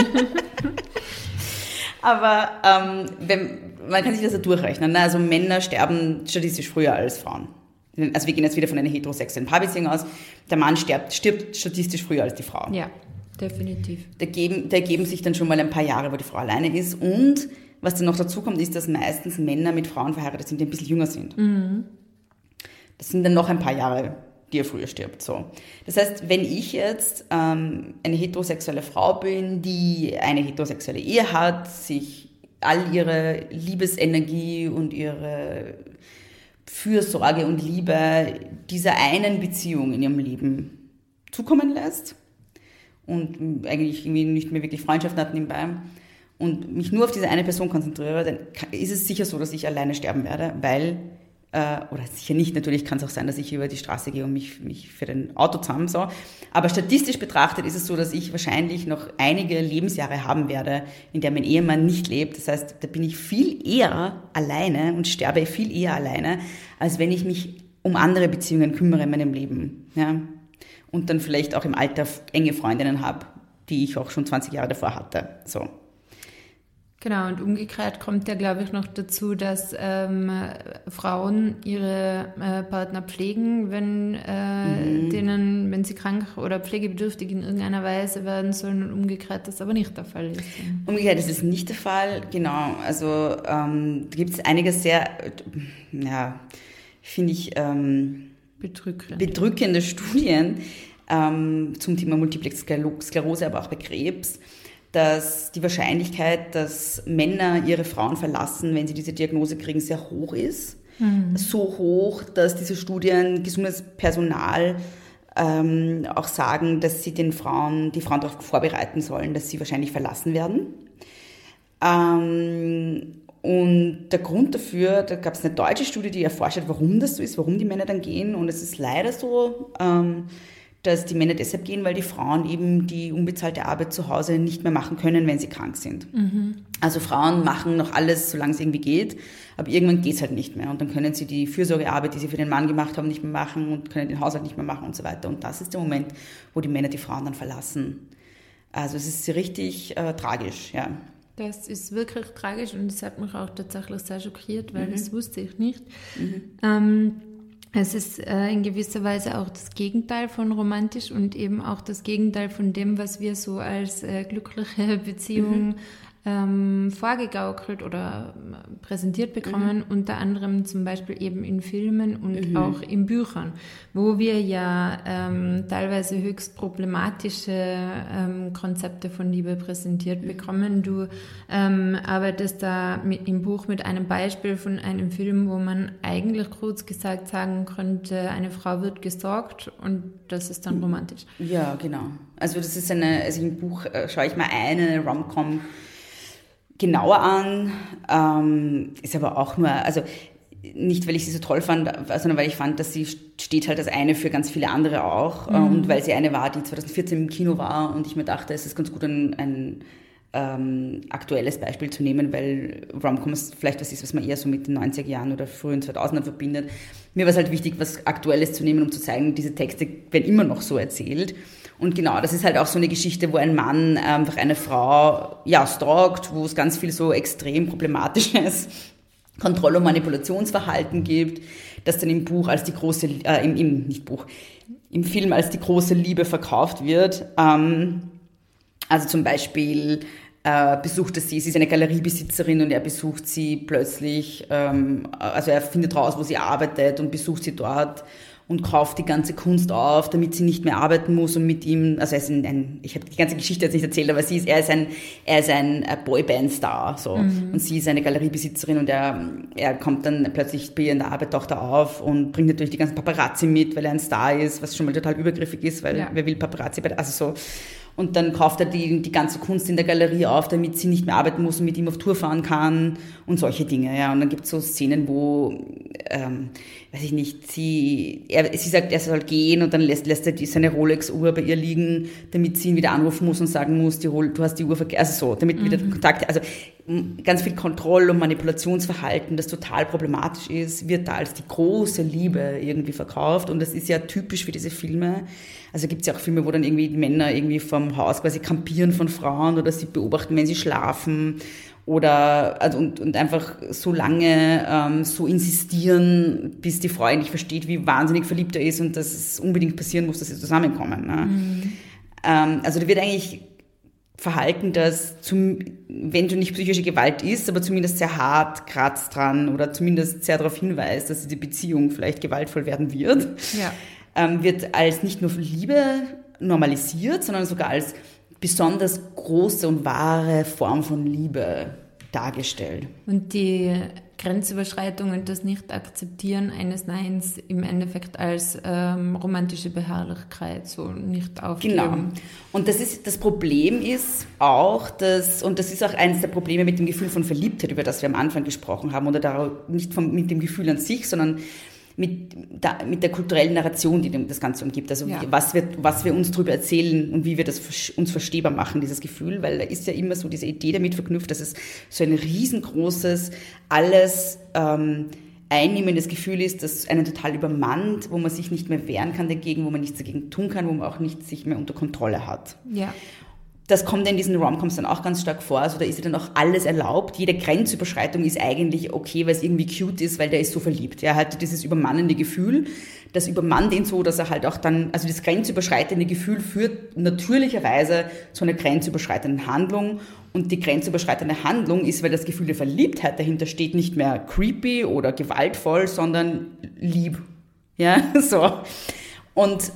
S4: Aber ähm, wenn, man kann sich das ja durchrechnen. Ne? Also Männer sterben statistisch früher als Frauen. Also wir gehen jetzt wieder von einer heterosexuellen Paarbeziehung aus. Der Mann stirbt, stirbt statistisch früher als die Frau.
S6: Ja, definitiv.
S4: Da geben, da ergeben sich dann schon mal ein paar Jahre, wo die Frau alleine ist. Und was dann noch dazu kommt, ist, dass meistens Männer mit Frauen verheiratet sind, die ein bisschen jünger sind. Mhm. Das sind dann noch ein paar Jahre, die er früher stirbt. So. Das heißt, wenn ich jetzt ähm, eine heterosexuelle Frau bin, die eine heterosexuelle Ehe hat, sich all ihre Liebesenergie und ihre Fürsorge und Liebe dieser einen Beziehung in ihrem Leben zukommen lässt und eigentlich irgendwie nicht mehr wirklich Freundschaften hat nebenbei und mich nur auf diese eine Person konzentriere, dann ist es sicher so, dass ich alleine sterben werde, weil oder sicher nicht, natürlich kann es auch sein, dass ich über die Straße gehe und mich, mich für den Auto zusammen, so. Aber statistisch betrachtet ist es so, dass ich wahrscheinlich noch einige Lebensjahre haben werde, in der mein Ehemann nicht lebt. Das heißt, da bin ich viel eher alleine und sterbe viel eher alleine, als wenn ich mich um andere Beziehungen kümmere in meinem Leben, ja. Und dann vielleicht auch im Alter enge Freundinnen habe, die ich auch schon zwanzig Jahre davor hatte, so.
S6: Genau, und umgekehrt kommt ja, glaube ich, noch dazu, dass ähm, Frauen ihre äh, Partner pflegen, wenn äh, mhm. denen, wenn sie krank oder pflegebedürftig in irgendeiner Weise werden sollen, und umgekehrt das aber nicht der Fall ist.
S4: Umgekehrt ist es nicht der Fall, genau. Also ähm, da gibt es einige sehr, ja, finde ich, ähm,
S6: Bedrückend.
S4: bedrückende Studien ähm, zum Thema Multiple Sklerose, aber auch bei Krebs, dass die Wahrscheinlichkeit, dass Männer ihre Frauen verlassen, wenn sie diese Diagnose kriegen, sehr hoch ist. Mhm. So hoch, dass diese Studien gesundes Personal ähm, auch sagen, dass sie den Frauen, die Frauen darauf vorbereiten sollen, dass sie wahrscheinlich verlassen werden. Ähm, und der Grund dafür, da gab es eine deutsche Studie, die erforscht hat, warum das so ist, warum die Männer dann gehen. Und es ist leider so, ähm, dass die Männer deshalb gehen, weil die Frauen eben die unbezahlte Arbeit zu Hause nicht mehr machen können, wenn sie krank sind. Mhm. Also Frauen machen noch alles, solange es irgendwie geht, aber irgendwann geht es halt nicht mehr. Und dann können sie die Fürsorgearbeit, die sie für den Mann gemacht haben, nicht mehr machen und können den Haushalt nicht mehr machen und so weiter. Und das ist der Moment, wo die Männer die Frauen dann verlassen. Also es ist richtig äh, tragisch, ja.
S6: Das ist wirklich tragisch und das hat mich auch tatsächlich sehr schockiert, weil mhm. das wusste ich nicht. Mhm. Ähm, Es ist äh, in gewisser Weise auch das Gegenteil von romantisch und eben auch das Gegenteil von dem, was wir so als äh, glückliche Beziehung mhm. ähm, vorgegaukelt oder äh, präsentiert bekommen, mhm. unter anderem zum Beispiel eben in Filmen und mhm. auch in Büchern, wo wir ja ähm, teilweise höchst problematische ähm, Konzepte von Liebe präsentiert mhm. bekommen. Du ähm, arbeitest da mit, im Buch mit einem Beispiel von einem Film, wo man eigentlich kurz gesagt sagen könnte, eine Frau wird gestalkt und das ist dann romantisch.
S4: Ja, genau. Also das ist eine, also im Buch äh, schaue ich mal eine Rom-Com genauer an, ähm, ist aber auch nur, also nicht, weil ich sie so toll fand, sondern weil ich fand, dass sie steht halt als eine für ganz viele andere auch mhm. und weil sie eine war, die zwanzig vierzehn im Kino war und ich mir dachte, es ist ganz gut, ein, ein ähm, aktuelles Beispiel zu nehmen, weil Rom-Coms vielleicht was ist, was man eher so mit den neunziger Jahren oder frühen zweitausendern verbindet. Mir war es halt wichtig, was Aktuelles zu nehmen, um zu zeigen, diese Texte werden immer noch so erzählt. Und genau, das ist halt auch so eine Geschichte, wo ein Mann einfach eine Frau, ja, stalkt, wo es ganz viel so extrem problematisches Kontroll- und Manipulationsverhalten gibt, das dann im Buch als die große, äh, im, im, nicht Buch, im Film als die große Liebe verkauft wird. Ähm, also zum Beispiel äh, besucht er sie, sie ist eine Galeriebesitzerin und er besucht sie plötzlich, ähm, also er findet raus, wo sie arbeitet und besucht sie dort und kauft die ganze Kunst auf, damit sie nicht mehr arbeiten muss und mit ihm, also er ist ein, ein ich habe die ganze Geschichte jetzt nicht erzählt, aber sie ist, er ist ein, er ist ein Boyband-Star, so. Mhm. Und sie ist eine Galeriebesitzerin und er, er kommt dann plötzlich bei ihr in der Arbeit taucht er auf und bringt natürlich die ganzen Paparazzi mit, weil er ein Star ist, was schon mal total übergriffig ist, weil ja. wer will Paparazzi, also so. Und dann kauft er die, die ganze Kunst in der Galerie auf, damit sie nicht mehr arbeiten muss und mit ihm auf Tour fahren kann und solche Dinge. Ja. Und dann gibt es so Szenen, wo, ähm, weiß ich nicht, sie, er, sie sagt, er soll gehen und dann lässt, lässt er die, seine Rolex-Uhr bei ihr liegen, damit sie ihn wieder anrufen muss und sagen muss, die, du hast die Uhr vergessen, also so, damit mhm. wieder Kontakt, also ganz viel Kontroll- und Manipulationsverhalten, das total problematisch ist, wird da als die große Liebe irgendwie verkauft und das ist ja typisch für diese Filme. Also gibt es ja auch Filme, wo dann irgendwie die Männer irgendwie vom Haus quasi kampieren von Frauen oder sie beobachten, wenn sie schlafen oder also und, und einfach so lange ähm, so insistieren, bis die Frau eigentlich versteht, wie wahnsinnig verliebt er ist und dass es unbedingt passieren muss, dass sie zusammenkommen. Ne? Mhm. Ähm, also da wird eigentlich Verhalten, das, zum, wenn du nicht psychische Gewalt ist, aber zumindest sehr hart kratzt dran oder zumindest sehr darauf hinweist, dass die Beziehung vielleicht gewaltvoll werden wird,
S6: ja.
S4: ähm, wird als nicht nur Liebe normalisiert, sondern sogar als besonders große und wahre Form von Liebe dargestellt.
S6: Und die Grenzüberschreitung und das Nicht-Akzeptieren eines Neins im Endeffekt als ähm, romantische Beharrlichkeit, so nicht aufgeben.
S4: Genau. Und das ist, das Problem ist auch, dass, und das ist auch eines der Probleme mit dem Gefühl von Verliebtheit, über das wir am Anfang gesprochen haben, oder da nicht vom, mit dem Gefühl an sich, sondern mit, da, mit der kulturellen Narration, die das Ganze umgibt. Also ja. was, wir, was wir uns darüber erzählen und wie wir das uns verstehbar machen, dieses Gefühl, weil da ist ja immer so diese Idee damit verknüpft, dass es so ein riesengroßes, alles ähm, einnehmendes Gefühl ist, das einen total übermannt, wo man sich nicht mehr wehren kann dagegen, wo man nichts dagegen tun kann, wo man auch nichts sich mehr unter Kontrolle hat.
S6: Ja.
S4: Das kommt in diesen Rom-Coms dann auch ganz stark vor. Also da ist ja dann auch alles erlaubt. Jede Grenzüberschreitung ist eigentlich okay, weil es irgendwie cute ist, weil der ist so verliebt. Er hat dieses übermannende Gefühl. Das übermannt ihn so, dass er halt auch dann, also das grenzüberschreitende Gefühl führt natürlicherweise zu einer grenzüberschreitenden Handlung. Und die grenzüberschreitende Handlung ist, weil das Gefühl der Verliebtheit dahinter steht, nicht mehr creepy oder gewaltvoll, sondern lieb. Ja, so. Und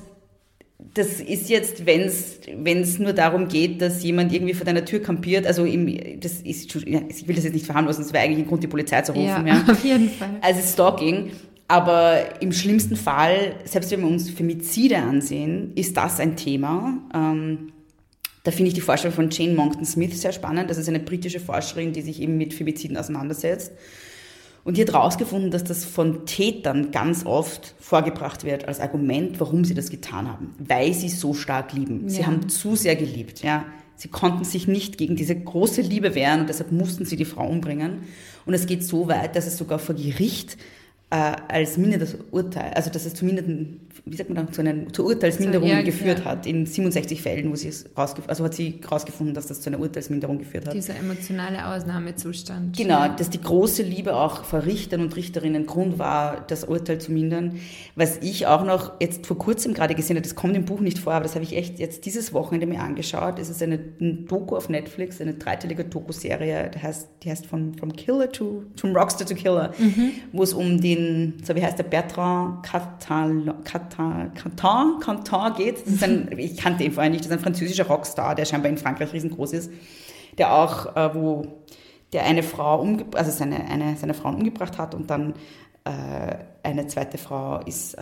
S4: das ist jetzt, wenn es nur darum geht, dass jemand irgendwie vor deiner Tür kampiert, also im, das ist, ja, ich will das jetzt nicht verharmlosen, das wäre eigentlich ein Grund, die Polizei zu rufen.
S6: Ja,
S4: ja.
S6: auf jeden Fall.
S4: Also Stalking. Aber im schlimmsten Fall, selbst wenn wir uns Femizide ansehen, ist das ein Thema. Ähm, da finde ich die Forschung von Jane Monckton Smith sehr spannend. Das ist eine britische Forscherin, die sich eben mit Femiziden auseinandersetzt. Und die hat herausgefunden, dass das von Tätern ganz oft vorgebracht wird als Argument, warum sie das getan haben. Weil sie so stark lieben. Sie ja. haben zu sehr geliebt. Ja. Sie konnten sich nicht gegen diese große Liebe wehren und deshalb mussten sie die Frau umbringen. Und es geht so weit, dass es sogar vor Gericht äh, als minderndes Urteil, also dass es zumindest, wie sagt man dann, zu einer zur Urteilsminderung so, ja, geführt ja. hat in siebenundsechzig Fällen, wo sie es rausgef- also hat sie herausgefunden, dass das zu einer Urteilsminderung geführt hat.
S6: Dieser emotionale Ausnahmezustand.
S4: Genau, ja. dass die große Liebe auch vor Richtern und Richterinnen Grund war, das Urteil zu mindern. Was ich auch noch jetzt vor kurzem gerade gesehen habe, das kommt im Buch nicht vor, aber das habe ich echt jetzt dieses Wochenende mir angeschaut. Es ist eine, eine Doku auf Netflix, eine dreiteilige Doku-Serie, die heißt, die heißt von From Killer to From Rockstar to Killer, mhm. wo es um den, so wie heißt der, Bertrand Cantat, Cantat, Cantat geht. Das ist ein, ich kannte ihn vorher nicht, das ist ein französischer Rockstar, der scheinbar in Frankreich riesengroß ist, der auch, äh, wo der eine Frau, umge- also seine, eine seiner Frauen umgebracht hat und dann äh, eine zweite Frau ist, äh,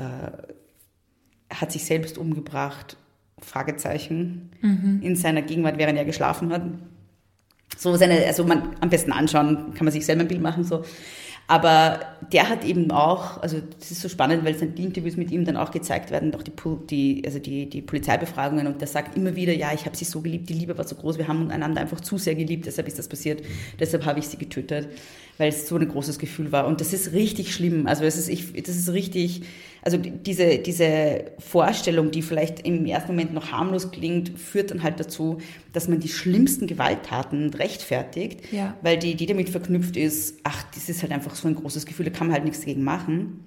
S4: hat sich selbst umgebracht, Fragezeichen, mhm. in seiner Gegenwart, während er geschlafen hat. So seine, also man am besten anschauen, kann man sich selber ein Bild machen, so. Aber der hat eben auch, also das ist so spannend, weil die Interviews mit ihm dann auch gezeigt werden, auch die, die, also die, die Polizeibefragungen, und der sagt immer wieder, ja, ich habe sie so geliebt, die Liebe war so groß, wir haben einander einfach zu sehr geliebt, deshalb ist das passiert, deshalb habe ich sie getötet, weil es so ein großes Gefühl war. Und das ist richtig schlimm, also es ist, ich, das ist richtig, also diese, diese Vorstellung, die vielleicht im ersten Moment noch harmlos klingt, führt dann halt dazu, dass man die schlimmsten Gewalttaten rechtfertigt, ja. weil die, die damit verknüpft ist, ach, das ist halt einfach so ein großes Gefühl, da kann man halt nichts dagegen machen.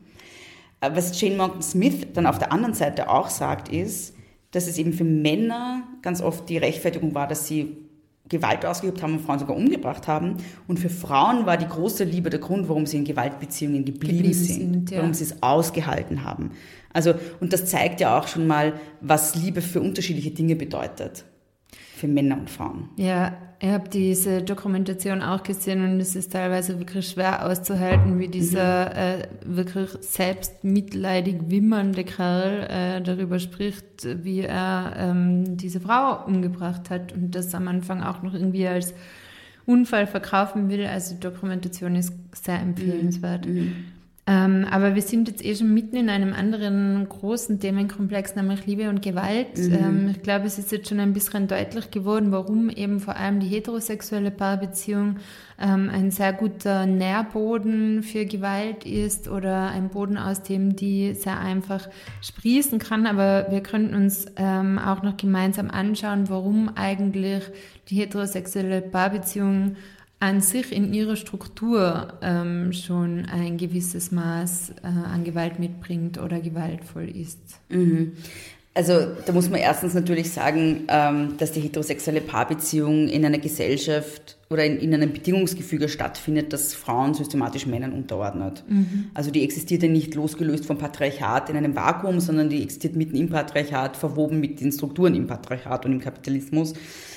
S4: Was Jane Monckton Smith dann auf der anderen Seite auch sagt, ist, dass es eben für Männer ganz oft die Rechtfertigung war, dass sie Gewalt ausgeübt haben und Frauen sogar umgebracht haben. Und für Frauen war die große Liebe der Grund, warum sie in Gewaltbeziehungen geblieben, geblieben sind, sind ja. warum sie es ausgehalten haben. Also, und das zeigt ja auch schon mal, was Liebe für unterschiedliche Dinge bedeutet. Für Männer und Frauen.
S6: Ja, ich habe diese Dokumentation auch gesehen und es ist teilweise wirklich schwer auszuhalten, wie dieser mhm. äh, wirklich selbstmitleidig wimmernde Kerl äh, darüber spricht, wie er ähm, diese Frau umgebracht hat und das am Anfang auch noch irgendwie als Unfall verkaufen will. Also die Dokumentation ist sehr empfehlenswert. Mhm. Ähm, aber wir sind jetzt eh schon mitten in einem anderen großen Themenkomplex, nämlich Liebe und Gewalt. Mhm. Ähm, ich glaube, es ist jetzt schon ein bisschen deutlich geworden, warum eben vor allem die heterosexuelle Paarbeziehung ähm, ein sehr guter Nährboden für Gewalt ist oder ein Boden, aus dem die sehr einfach sprießen kann. Aber wir könnten uns ähm, auch noch gemeinsam anschauen, warum eigentlich die heterosexuelle Paarbeziehung an sich in ihrer Struktur ähm, schon ein gewisses Maß äh, an Gewalt mitbringt oder gewaltvoll ist.
S4: Mhm. Also da muss man erstens natürlich sagen, ähm, dass die heterosexuelle Paarbeziehung in einer Gesellschaft oder in, in einem Bedingungsgefüge stattfindet, das Frauen systematisch Männern unterordnet. Mhm. Also die existiert ja nicht losgelöst vom Patriarchat in einem Vakuum, sondern die existiert mitten im Patriarchat, verwoben mit den Strukturen im Patriarchat und im Kapitalismus.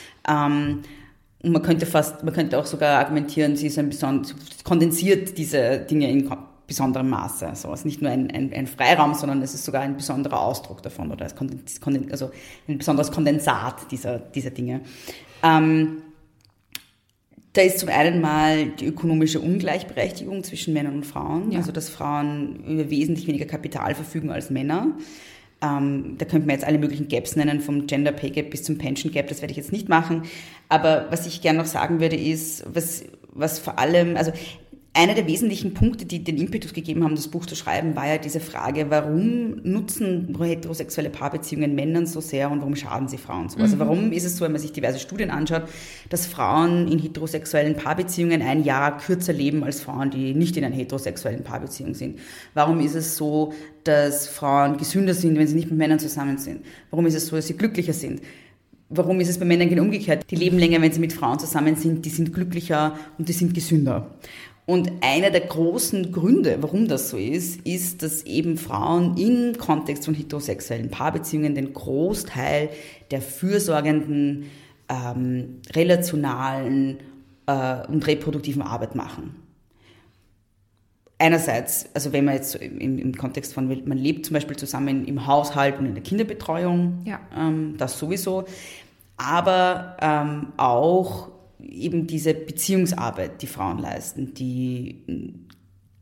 S4: Ähm, Und man könnte fast, man könnte auch sogar argumentieren, sie ist ein besonders, kondensiert diese Dinge in besonderem Maße. Also es ist nicht nur ein, ein, ein Freiraum, sondern es ist sogar ein besonderer Ausdruck davon oder also ein besonderes Kondensat dieser, dieser Dinge. Ähm, da ist zum einen mal die ökonomische Ungleichberechtigung zwischen Männern und Frauen, ja. also dass Frauen über wesentlich weniger Kapital verfügen als Männer. Ähm, da könnte man jetzt alle möglichen Gaps nennen, vom Gender Pay Gap bis zum Pension Gap, das werde ich jetzt nicht machen. Aber was ich gerne noch sagen würde, ist, was, was vor allem, also einer der wesentlichen Punkte, die den Impetus gegeben haben, das Buch zu schreiben, war ja diese Frage, warum nutzen heterosexuelle Paarbeziehungen Männern so sehr und warum schaden sie Frauen so? Mhm. Also warum ist es so, wenn man sich diverse Studien anschaut, dass Frauen in heterosexuellen Paarbeziehungen ein Jahr kürzer leben als Frauen, die nicht in einer heterosexuellen Paarbeziehung sind? Warum ist es so, dass Frauen gesünder sind, wenn sie nicht mit Männern zusammen sind? Warum ist es so, dass sie glücklicher sind? Warum ist es bei Männern genau umgekehrt? Die leben länger, wenn sie mit Frauen zusammen sind, die sind glücklicher und die sind gesünder. Und einer der großen Gründe, warum das so ist, ist, dass eben Frauen im Kontext von heterosexuellen Paarbeziehungen den Großteil der fürsorgenden, ähm, relationalen äh, und reproduktiven Arbeit machen. Einerseits, also wenn man jetzt so im, im Kontext von, man lebt zum Beispiel zusammen im Haushalt und in der Kinderbetreuung, ja. ähm, das sowieso, aber ähm, auch eben diese Beziehungsarbeit, die Frauen leisten, die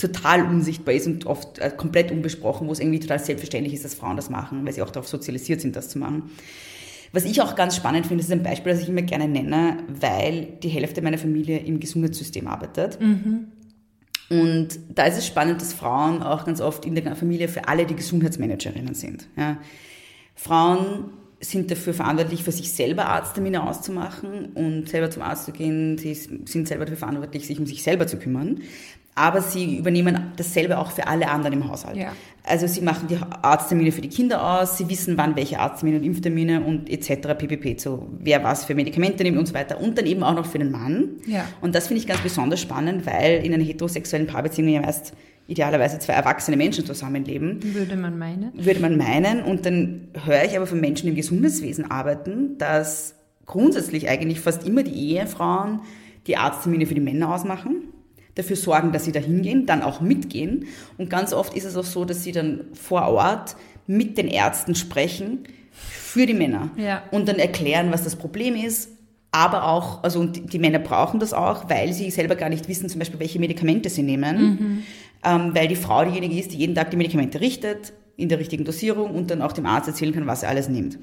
S4: total unsichtbar ist und oft äh, komplett unbesprochen, wo es irgendwie total selbstverständlich ist, dass Frauen das machen, weil sie auch darauf sozialisiert sind, das zu machen. Was ich auch ganz spannend finde, ist ein Beispiel, das ich immer gerne nenne, weil die Hälfte meiner Familie im Gesundheitssystem arbeitet. Mhm. Und da ist es spannend, dass Frauen auch ganz oft in der Familie für alle die Gesundheitsmanagerinnen sind. Ja. Frauen sind dafür verantwortlich, für sich selber Arzttermine auszumachen und selber zum Arzt zu gehen. Sie sind selber dafür verantwortlich, sich um sich selber zu kümmern. Aber sie übernehmen dasselbe auch für alle anderen im Haushalt. Ja. Also sie machen die Arzttermine für die Kinder aus, sie wissen, wann welche Arzttermine und Impftermine und et cetera pp. So, wer was für Medikamente nimmt und so weiter. Und dann eben auch noch für den Mann. Ja. Und das finde ich ganz besonders spannend, weil in einer heterosexuellen Paarbeziehung ja meist idealerweise zwei erwachsene Menschen zusammenleben.
S6: Würde man meinen.
S4: Würde man meinen. Und dann höre ich aber von Menschen, die im Gesundheitswesen arbeiten, dass grundsätzlich eigentlich fast immer die Ehefrauen die Arzttermine für die Männer ausmachen, dafür sorgen, dass sie da hingehen, dann auch mitgehen. Und ganz oft ist es auch so, dass sie dann vor Ort mit den Ärzten sprechen für die Männer ja. und dann erklären, was das Problem ist. Aber auch, also und die Männer brauchen das auch, weil sie selber gar nicht wissen, zum Beispiel, welche Medikamente sie nehmen, mhm. ähm, weil die Frau diejenige ist, die jeden Tag die Medikamente richtet, in der richtigen Dosierung und dann auch dem Arzt erzählen kann, was er alles nimmt.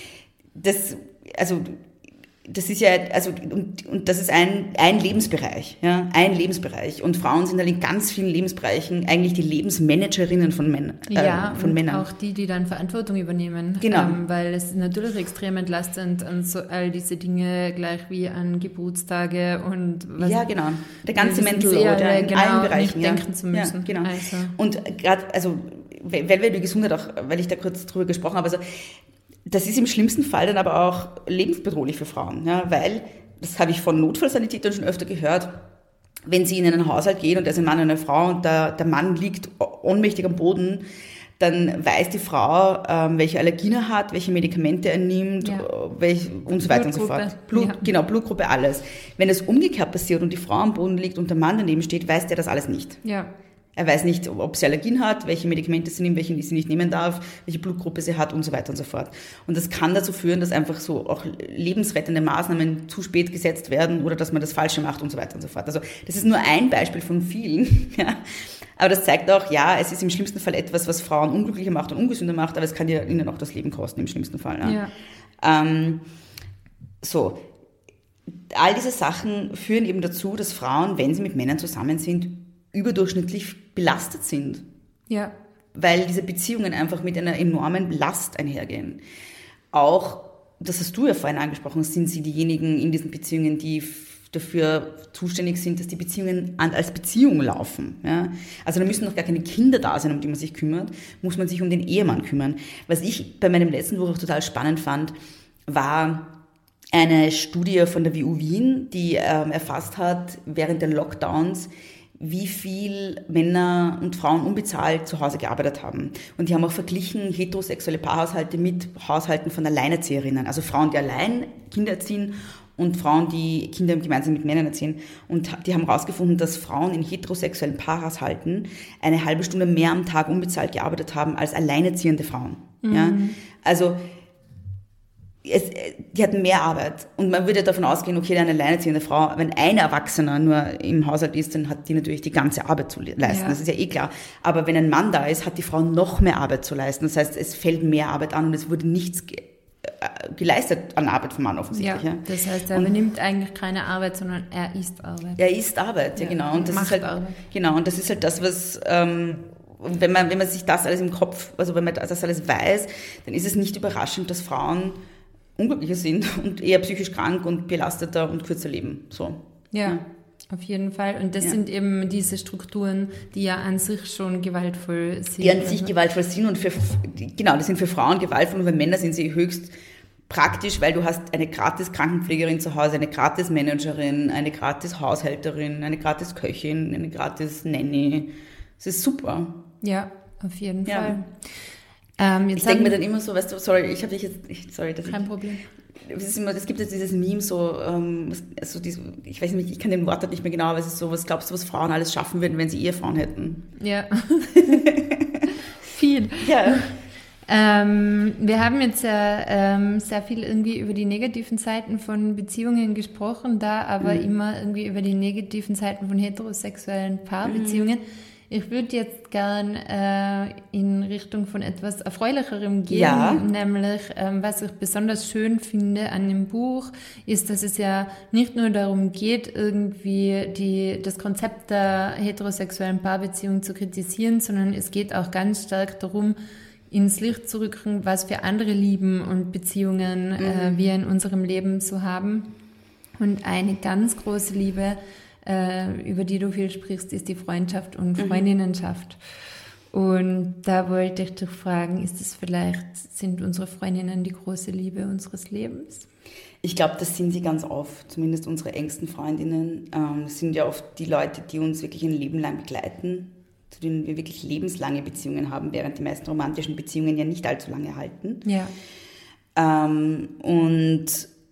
S4: Das, also Das ist ja, also, und, und das ist ein, ein Lebensbereich, ja, ein Lebensbereich. Und Frauen sind halt in ganz vielen Lebensbereichen eigentlich die Lebensmanagerinnen von, Männer, äh,
S6: ja,
S4: von
S6: und
S4: Männern.
S6: Auch die, die dann Verantwortung übernehmen.
S4: Genau.
S6: Ähm, weil es ist natürlich extrem entlastend an so all diese Dinge, gleich wie an Geburtstage und was.
S4: Ja, genau. Der ganze Mental Load, ja, in
S6: genau,
S4: allen Bereichen.
S6: Nicht denken ja. zu müssen.
S4: Ja, genau.
S6: Also.
S4: Und gerade, also, weil wir über Gesundheit auch, weil ich da kurz drüber gesprochen habe, also, das ist im schlimmsten Fall dann aber auch lebensbedrohlich für Frauen, ja, weil, das habe ich von Notfallsanitätern schon öfter gehört, wenn sie in einen Haushalt gehen und da ist ein Mann und eine Frau und der, der Mann liegt ohnmächtig am Boden, dann weiß die Frau, ähm, welche Allergien er hat, welche Medikamente er nimmt, ja. welch, und so weiter und so fort. Blut, ja. Genau, Blutgruppe, alles. Wenn es umgekehrt passiert und die Frau am Boden liegt und der Mann daneben steht, weiß der das alles nicht.
S6: Ja.
S4: Er weiß nicht, ob sie Allergien hat, welche Medikamente sie nimmt, welche sie nicht nehmen darf, welche Blutgruppe sie hat und so weiter und so fort. Und das kann dazu führen, dass einfach so auch lebensrettende Maßnahmen zu spät gesetzt werden oder dass man das Falsche macht und so weiter und so fort. Also das ist nur ein Beispiel von vielen. Ja. Aber das zeigt auch, ja, es ist im schlimmsten Fall etwas, was Frauen unglücklicher macht und ungesünder macht, aber es kann ja ihnen auch das Leben kosten im schlimmsten Fall. Ja. Ja. Ähm, so, all diese Sachen führen eben dazu, dass Frauen, wenn sie mit Männern zusammen sind, überdurchschnittlich belastet sind.
S6: Ja.
S4: Weil diese Beziehungen einfach mit einer enormen Last einhergehen. Auch, das hast du ja vorhin angesprochen, sind sie diejenigen in diesen Beziehungen, die f- dafür zuständig sind, dass die Beziehungen als Beziehung laufen. Ja? Also da müssen noch gar keine Kinder da sein, um die man sich kümmert, muss man sich um den Ehemann kümmern. Was ich bei meinem letzten Buch auch total spannend fand, war eine Studie von der W U Wien, die ähm, erfasst hat, während der Lockdowns, wie viel Männer und Frauen unbezahlt zu Hause gearbeitet haben. Und die haben auch verglichen heterosexuelle Paarhaushalte mit Haushalten von Alleinerzieherinnen, also Frauen, die allein Kinder erziehen und Frauen, die Kinder gemeinsam mit Männern erziehen. Und die haben herausgefunden, dass Frauen in heterosexuellen Paarhaushalten eine halbe Stunde mehr am Tag unbezahlt gearbeitet haben als alleinerziehende Frauen. Mhm. Ja? Also Es, die hatten mehr Arbeit. Und man würde davon ausgehen, okay, eine alleinerziehende Frau, wenn ein Erwachsener nur im Haushalt ist, dann hat die natürlich die ganze Arbeit zu leisten. Ja. Das ist ja eh klar. Aber wenn ein Mann da ist, hat die Frau noch mehr Arbeit zu leisten. Das heißt, es fällt mehr Arbeit an und es wurde nichts ge- geleistet an Arbeit vom Mann offensichtlich. Ja,
S6: das heißt, er und übernimmt eigentlich keine Arbeit, sondern er ist Arbeit.
S4: Er ist Arbeit, ja, ja genau. Und das
S6: macht
S4: ist halt,
S6: Arbeit.
S4: Genau, und das ist halt das, was... Ähm, wenn man, wenn man sich das alles im Kopf, also wenn man das alles weiß, dann ist es nicht überraschend, dass Frauen unglücklicher sind und eher psychisch krank und belasteter und kürzer leben. So.
S6: Ja, ja. Auf jeden Fall. Und das ja. sind eben diese Strukturen, die ja an sich schon gewaltvoll sind.
S4: Die an sich also. gewaltvoll sind und für, genau, die sind für Frauen gewaltvoll und für Männer sind sie höchst praktisch, weil du hast eine gratis Krankenpflegerin zu Hause, eine gratis Managerin, eine gratis Haushälterin, eine gratis Köchin, eine gratis Nanny. Das ist super.
S6: Ja, auf jeden
S4: ja.
S6: Fall. Ähm, jetzt
S4: ich denke mir dann immer so, weißt du, sorry, ich habe dich jetzt, ich, sorry, dass
S6: kein
S4: ich,
S6: Problem.
S4: Es ist immer, es gibt jetzt dieses Meme so, ähm, also diese, ich weiß nicht, ich kann den Wort nicht mehr genau, aber es ist so, was glaubst du, was Frauen alles schaffen würden, wenn sie Ehefrauen hätten?
S6: Ja. Viel.
S4: Ja.
S6: Ähm, wir haben jetzt ja ähm, sehr viel irgendwie über die negativen Seiten von Beziehungen gesprochen, da aber mhm. immer irgendwie über die negativen Seiten von heterosexuellen Paarbeziehungen. Mhm. Ich würde jetzt gern äh, in Richtung von etwas Erfreulicherem gehen,
S4: ja.
S6: nämlich ähm, was ich besonders schön finde an dem Buch, ist, dass es ja nicht nur darum geht, irgendwie die, das Konzept der heterosexuellen Paarbeziehung zu kritisieren, sondern es geht auch ganz stark darum, ins Licht zu rücken, was für andere Lieben und Beziehungen mhm. äh, wir in unserem Leben so haben. Und eine ganz große Liebe, äh, über die du viel sprichst, ist die Freundschaft und mhm. Freundinnenschaft. Und da wollte ich dich fragen, ist es vielleicht, sind unsere Freundinnen die große Liebe unseres Lebens?
S4: Ich glaube, das sind sie ganz oft, zumindest unsere engsten Freundinnen. Ähm, das sind ja oft die Leute, die uns wirklich ein Leben lang begleiten, zu denen wir wirklich lebenslange Beziehungen haben, während die meisten romantischen Beziehungen ja nicht allzu lange halten.
S6: Ja.
S4: Ähm, und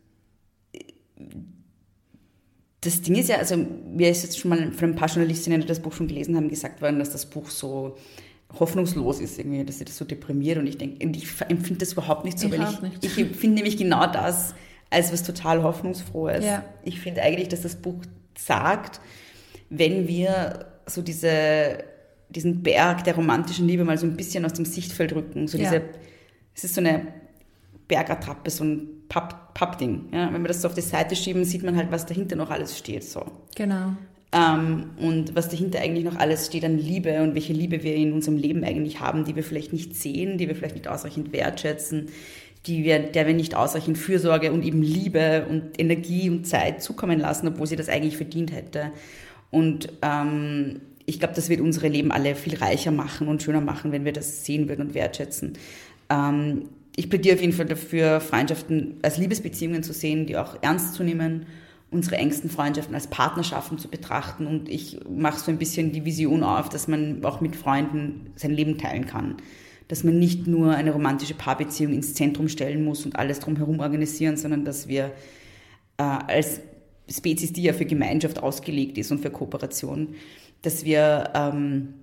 S4: das Ding ist ja, also mir ist jetzt schon mal von ein paar Journalistinnen, die das Buch schon gelesen haben, gesagt worden, dass das Buch so hoffnungslos ist, irgendwie, dass sie das so deprimiert, und ich denke, ich empfinde das überhaupt nicht so,
S6: ich
S4: weil
S6: ich,
S4: nicht. ich empfinde nämlich genau das als was total Hoffnungsfrohes.
S6: Ja.
S4: Ich finde eigentlich, dass das Buch sagt, wenn wir so diese diesen Berg der romantischen Liebe mal so ein bisschen aus dem Sichtfeld rücken. So
S6: ja.
S4: diese, es ist so eine Bergattrappe, so ein Papp, Pappding. Ja? Wenn wir das so auf die Seite schieben, sieht man halt, was dahinter noch alles steht. So.
S6: Genau.
S4: Ähm, und was dahinter eigentlich noch alles steht an Liebe und welche Liebe wir in unserem Leben eigentlich haben, die wir vielleicht nicht sehen, die wir vielleicht nicht ausreichend wertschätzen, die wir, der wir nicht ausreichend Fürsorge und eben Liebe und Energie und Zeit zukommen lassen, obwohl sie das eigentlich verdient hätte. Und ähm, ich glaube, das wird unsere Leben alle viel reicher machen und schöner machen, wenn wir das sehen würden und wertschätzen. Ähm, ich plädiere auf jeden Fall dafür, Freundschaften als Liebesbeziehungen zu sehen, die auch ernst zu nehmen, unsere engsten Freundschaften als Partnerschaften zu betrachten. Und ich mache so ein bisschen die Vision auf, dass man auch mit Freunden sein Leben teilen kann. Dass man nicht nur eine romantische Paarbeziehung ins Zentrum stellen muss und alles drumherum organisieren, sondern dass wir äh, als Spezies, die ja für Gemeinschaft ausgelegt ist und für Kooperation, dass wir ähm,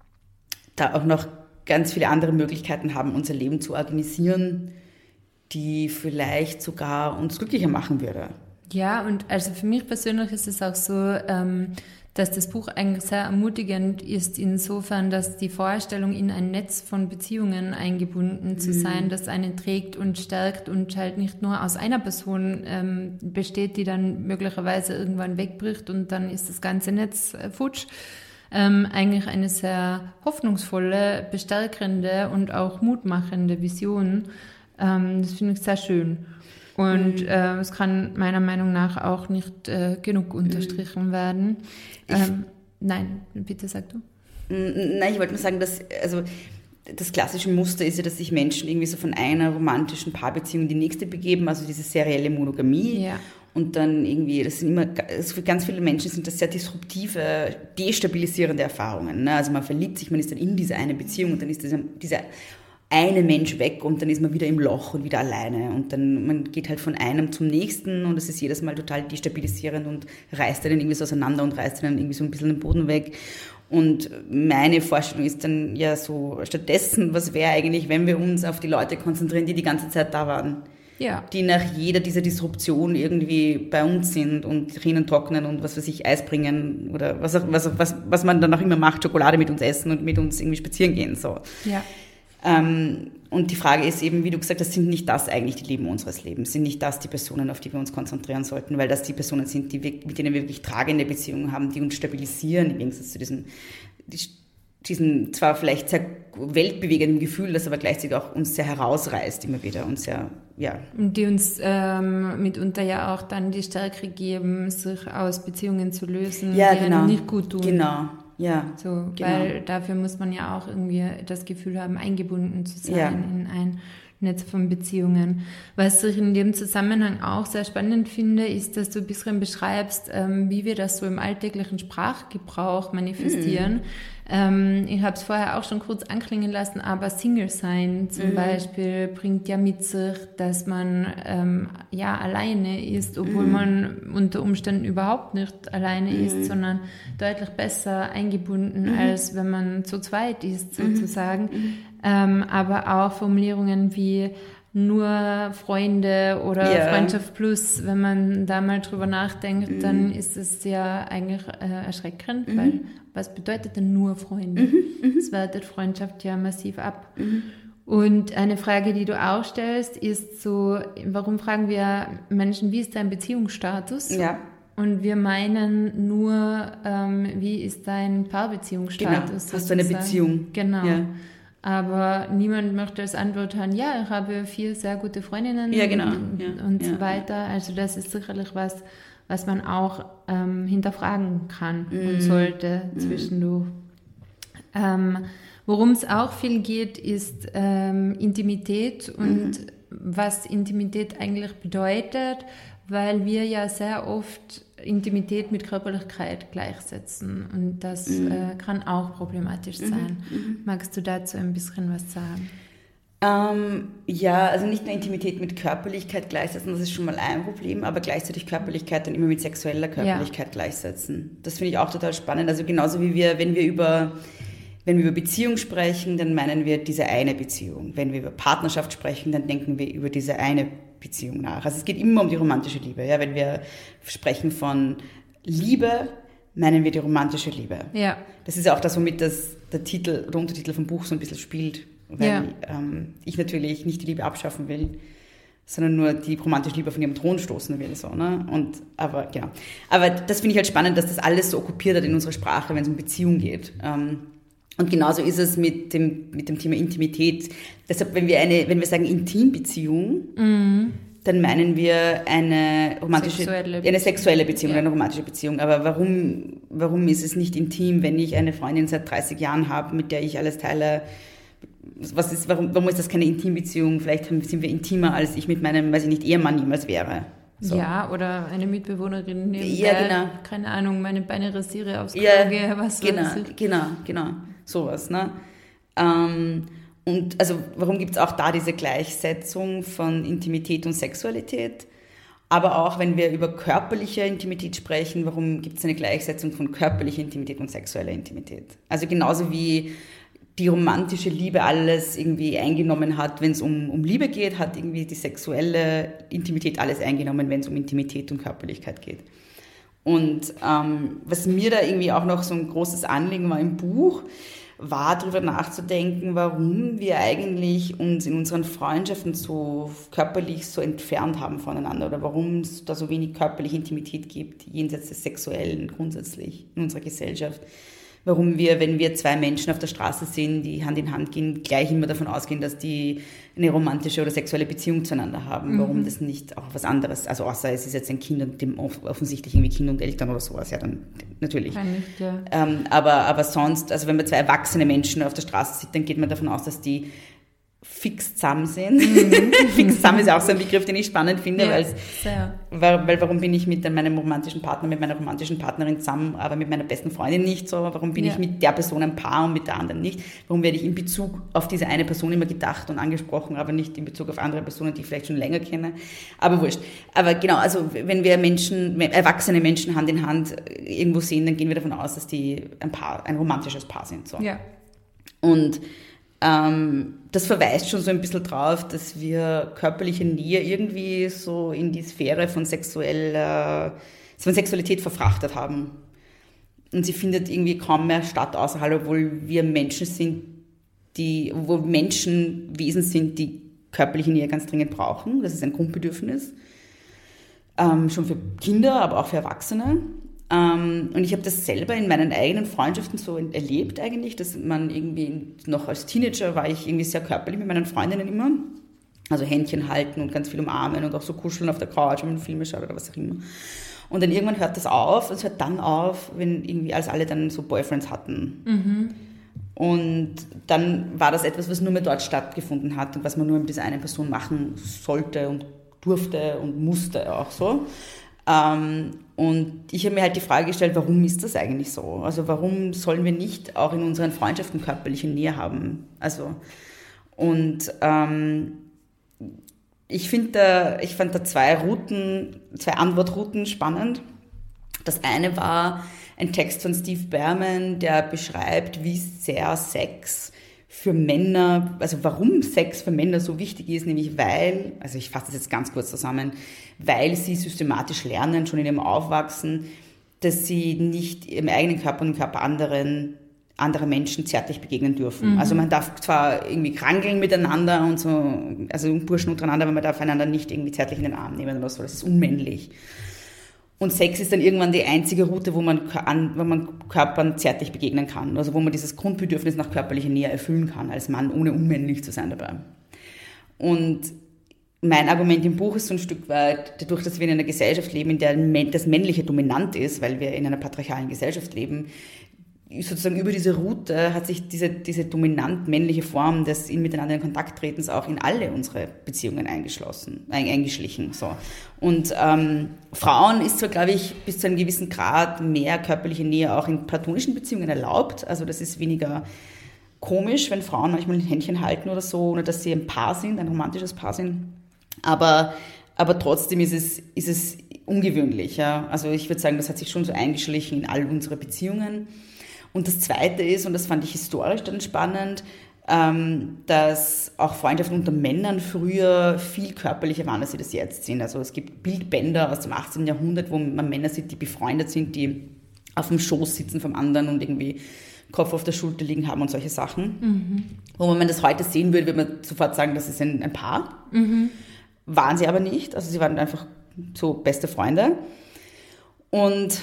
S4: da auch noch ganz viele andere Möglichkeiten haben, unser Leben zu organisieren, die vielleicht sogar uns glücklicher machen würde.
S6: Ja, und also für mich persönlich ist es auch so, ähm, dass das Buch eigentlich sehr ermutigend ist, insofern, dass die Vorstellung, in ein Netz von Beziehungen eingebunden zu sein, mhm. das einen trägt und stärkt und halt nicht nur aus einer Person ähm, besteht, die dann möglicherweise irgendwann wegbricht und dann ist das ganze Netz äh, futsch. Ähm, eigentlich eine sehr hoffnungsvolle, bestärkende und auch mutmachende Vision. Ähm, das finde ich sehr schön. Und mhm. äh, es kann meiner Meinung nach auch nicht äh, genug unterstrichen mhm. werden. Ähm, nein, bitte sag du.
S4: Nein, ich wollte nur sagen, dass also das klassische Muster ist ja, dass sich Menschen irgendwie so von einer romantischen Paarbeziehung in die nächste begeben, also diese serielle Monogamie. Ja. Und dann irgendwie, das sind immer, also für ganz viele Menschen sind das sehr disruptive, destabilisierende Erfahrungen. Ne? Also man verliebt sich, man ist dann in diese eine Beziehung und dann ist dieser, dieser eine Mensch weg und dann ist man wieder im Loch und wieder alleine. Und dann, man geht halt von einem zum nächsten und es ist jedes Mal total destabilisierend und reißt einen irgendwie so auseinander und reißt einen irgendwie so ein bisschen den Boden weg. Und meine Vorstellung ist dann ja so, stattdessen, was wäre eigentlich, wenn wir uns auf die Leute konzentrieren, die die ganze Zeit da waren? Ja. Die nach jeder dieser Disruption irgendwie bei uns sind und drinnen trocknen und was weiß ich, Eis bringen oder was, auch, was, was, was man dann auch immer macht, Schokolade mit uns essen und mit uns irgendwie spazieren gehen. So.
S6: Ja.
S4: Ähm, und die Frage ist eben, wie du gesagt hast, sind nicht das eigentlich die Lieben unseres Lebens? Sind nicht das die Personen, auf die wir uns konzentrieren sollten? Weil das die Personen sind, die wir, mit denen wir wirklich tragende Beziehungen haben, die uns stabilisieren, im Gegensatz zu diesem, diesen zwar vielleicht sehr weltbewegenden Gefühl, das aber gleichzeitig auch uns sehr herausreißt immer wieder und sehr, ja.
S6: Und die uns ähm, mitunter ja auch dann die Stärke geben, sich aus Beziehungen zu lösen,
S4: ja,
S6: die
S4: genau.
S6: einem nicht gut tun.
S4: Genau. Ja,
S6: so,
S4: genau.
S6: Weil dafür muss man ja auch irgendwie das Gefühl haben, eingebunden zu sein ja. in ein Netz von Beziehungen. Was ich in dem Zusammenhang auch sehr spannend finde, ist, dass du ein bisschen beschreibst, ähm, wie wir das so im alltäglichen Sprachgebrauch manifestieren. Mhm. Ähm, ich habe es vorher auch schon kurz anklingen lassen, aber Single sein zum mhm. Beispiel bringt ja mit sich, dass man ähm, ja alleine ist, obwohl mhm. man unter Umständen überhaupt nicht alleine mhm. ist, sondern deutlich besser eingebunden, mhm. als wenn man zu zweit ist sozusagen. Mhm. Ähm, aber auch Formulierungen wie nur Freunde oder
S4: ja.
S6: Freundschaft plus, wenn man da mal drüber nachdenkt, mhm. dann ist es ja eigentlich äh, erschreckend, mhm. weil was bedeutet denn nur Freunde? Mhm. Das wertet Freundschaft ja massiv ab. Mhm. Und eine Frage, die du auch stellst, ist so, warum fragen wir Menschen, wie ist dein Beziehungsstatus?
S4: Ja.
S6: Und wir meinen nur, ähm, wie ist dein Paarbeziehungsstatus?
S4: Genau, hast du eine Beziehung?
S6: Genau.
S4: Ja.
S6: Aber niemand möchte als Antwort hören, ja, ich habe vier sehr gute Freundinnen
S4: ja, genau.
S6: und,
S4: ja.
S6: und
S4: ja.
S6: so weiter. Also das ist sicherlich was, was man auch ähm, hinterfragen kann mm. und sollte mm. zwischendurch. Ähm, worum es auch viel geht, ist ähm, Intimität und mm. was Intimität eigentlich bedeutet, weil wir ja sehr oft Intimität mit Körperlichkeit gleichsetzen und das mhm. äh, kann auch problematisch sein. Mhm. Magst du dazu ein bisschen was sagen?
S4: Ähm, ja, also nicht nur Intimität mit Körperlichkeit gleichsetzen, das ist schon mal ein Problem, aber gleichzeitig Körperlichkeit dann immer mit sexueller Körperlichkeit ja. gleichsetzen. Das finde ich auch total spannend. Also genauso wie wir, wenn wir über Wenn wir über Beziehung sprechen, dann meinen wir diese eine Beziehung. Wenn wir über Partnerschaft sprechen, dann denken wir über diese eine Beziehung nach. Also es geht immer um die romantische Liebe. Ja? Wenn wir sprechen von Liebe, meinen wir die romantische Liebe.
S6: Ja.
S4: Das ist ja auch das, womit das, der Titel, der Untertitel vom Buch so ein bisschen spielt. Weil
S6: ja.
S4: ähm, ich natürlich nicht die Liebe abschaffen will, sondern nur die romantische Liebe von ihrem Thron stoßen will. So, ne? Und, aber, genau. aber das finde ich halt spannend, dass das alles so okkupiert hat in unserer Sprache, wenn es um Beziehung geht. Ähm, Und genauso ist es mit dem, mit dem Thema Intimität. Deshalb, wenn wir eine, wenn wir sagen Intimbeziehung, mhm. dann meinen wir eine romantische,
S6: sexuelle
S4: eine sexuelle Beziehung,
S6: ja.
S4: eine romantische Beziehung. Aber warum, warum ist es nicht intim, wenn ich eine Freundin seit dreißig Jahren habe, mit der ich alles teile? Was ist, warum, warum ist das keine Intimbeziehung? Vielleicht sind wir intimer, als ich mit meinem, weiß ich nicht, Ehemann niemals wäre. So.
S6: Ja, oder eine Mitbewohnerin, neben
S4: ja,
S6: der,
S4: genau.
S6: keine Ahnung, meine Beine rasiere aufs Klo
S4: ja,
S6: gehe, was
S4: genau,
S6: weiß ich.
S4: Genau, genau. Sowas, ne? Ähm, und also warum gibt es auch da diese Gleichsetzung von Intimität und Sexualität? Aber auch wenn wir über körperliche Intimität sprechen, warum gibt es eine Gleichsetzung von körperlicher Intimität und sexueller Intimität? Also genauso wie die romantische Liebe alles irgendwie eingenommen hat, wenn es um, um Liebe geht, hat irgendwie die sexuelle Intimität alles eingenommen, wenn es um Intimität und Körperlichkeit geht. Und ähm, was mir da irgendwie auch noch so ein großes Anliegen war im Buch, war darüber nachzudenken, warum wir eigentlich uns in unseren Freundschaften so körperlich so entfernt haben voneinander oder warum es da so wenig körperliche Intimität gibt, jenseits des Sexuellen grundsätzlich in unserer Gesellschaft. Warum wir, wenn wir zwei Menschen auf der Straße sind, die Hand in Hand gehen, gleich immer davon ausgehen, dass die eine romantische oder sexuelle Beziehung zueinander haben. Mhm. Warum das nicht auch was anderes, also außer es ist jetzt ein Kind und dem offensichtlich irgendwie Kind und Eltern oder sowas, ja dann natürlich.
S6: Kann nicht, ja.
S4: Ähm, aber, aber sonst, also wenn man zwei erwachsene Menschen auf der Straße sieht, dann geht man davon aus, dass die fix zusammen sind. Mhm. Fix zusammen ist auch so ein Begriff, den ich spannend finde,
S6: ja,
S4: weil, weil warum bin ich mit meinem romantischen Partner, mit meiner romantischen Partnerin zusammen, aber mit meiner besten Freundin nicht so? Warum bin ja. ich mit der Person ein Paar und mit der anderen nicht? Warum werde ich in Bezug auf diese eine Person immer gedacht und angesprochen, aber nicht in Bezug auf andere Personen, die ich vielleicht schon länger kenne? Aber wurscht. Aber genau, also wenn wir Menschen, erwachsene Menschen Hand in Hand irgendwo sehen, dann gehen wir davon aus, dass die ein Paar, ein romantisches Paar sind. So.
S6: Ja.
S4: Und Ähm, das verweist schon so ein bisschen drauf, dass wir körperliche Nähe irgendwie so in die Sphäre von sexueller, von Sexualität verfrachtet haben. Und sie findet irgendwie kaum mehr statt außerhalb, obwohl wir Menschen sind, die, wo Menschen Wesen sind, die körperliche Nähe ganz dringend brauchen. Das ist ein Grundbedürfnis. Ähm, schon für Kinder, aber auch für Erwachsene. Um, und ich habe das selber in meinen eigenen Freundschaften so erlebt eigentlich, dass man irgendwie noch als Teenager war ich irgendwie sehr körperlich mit meinen Freundinnen immer. Also Händchen halten und ganz viel umarmen und auch so kuscheln auf der Couch, wenn man Filme schaut oder was auch immer. Und dann irgendwann hört das auf und es hört dann auf, wenn irgendwie als alle dann so Boyfriends hatten. Mhm. Und dann war das etwas, was nur mehr dort stattgefunden hat und was man nur mit dieser einen Person machen sollte und durfte und musste auch so. Ähm, und ich habe mir halt die Frage gestellt, warum ist das eigentlich so? Also warum sollen wir nicht auch in unseren Freundschaften körperliche Nähe haben? Also und ähm, ich finde da, ich fand da zwei Routen, zwei Antwortrouten spannend. Das eine war ein Text von Steve Berman, der beschreibt, wie sehr Sex für Männer, also warum Sex für Männer so wichtig ist, nämlich weil, also ich fasse das jetzt ganz kurz zusammen, weil sie systematisch lernen, schon in ihrem Aufwachsen, dass sie nicht im eigenen Körper und im Körper anderen, anderer Menschen zärtlich begegnen dürfen. Mhm. Also man darf zwar irgendwie krangeln miteinander und so, also Burschen untereinander, aber man darf einander nicht irgendwie zärtlich in den Arm nehmen oder so, das ist unmännlich. Und Sex ist dann irgendwann die einzige Route, wo man, wo man Körpern zärtlich begegnen kann. Also wo man dieses Grundbedürfnis nach körperlicher Nähe erfüllen kann als Mann, ohne unmännlich zu sein dabei. Und mein Argument im Buch ist so ein Stück weit, dadurch, dass wir in einer Gesellschaft leben, in der das Männliche dominant ist, weil wir in einer patriarchalen Gesellschaft leben, sozusagen über diese Route hat sich diese, diese dominant männliche Form des in miteinander in Kontakt tretens auch in alle unsere Beziehungen eingeschlossen, eingeschlichen. So. Und ähm, Frauen ist zwar, glaube ich, bis zu einem gewissen Grad mehr körperliche Nähe auch in platonischen Beziehungen erlaubt. Also das ist weniger komisch, wenn Frauen manchmal ein Händchen halten oder so, oder dass sie ein Paar sind, ein romantisches Paar sind. Aber, aber trotzdem ist es, ist es ungewöhnlich. Ja? Also ich würde sagen, das hat sich schon so eingeschlichen in all unsere Beziehungen. Und das Zweite ist, und das fand ich historisch dann spannend, ähm, dass auch Freundschaften unter Männern früher viel körperlicher waren, als sie das jetzt sind. Also es gibt Bildbänder aus dem achtzehnten Jahrhundert, wo man Männer sieht, die befreundet sind, die auf dem Schoß sitzen vom anderen und irgendwie Kopf auf der Schulter liegen haben und solche Sachen. Mhm. Wo man, wenn man das heute sehen würde, würde man sofort sagen, das ist ein, ein Paar. Mhm. Waren sie aber nicht. Also sie waren einfach so beste Freunde. Und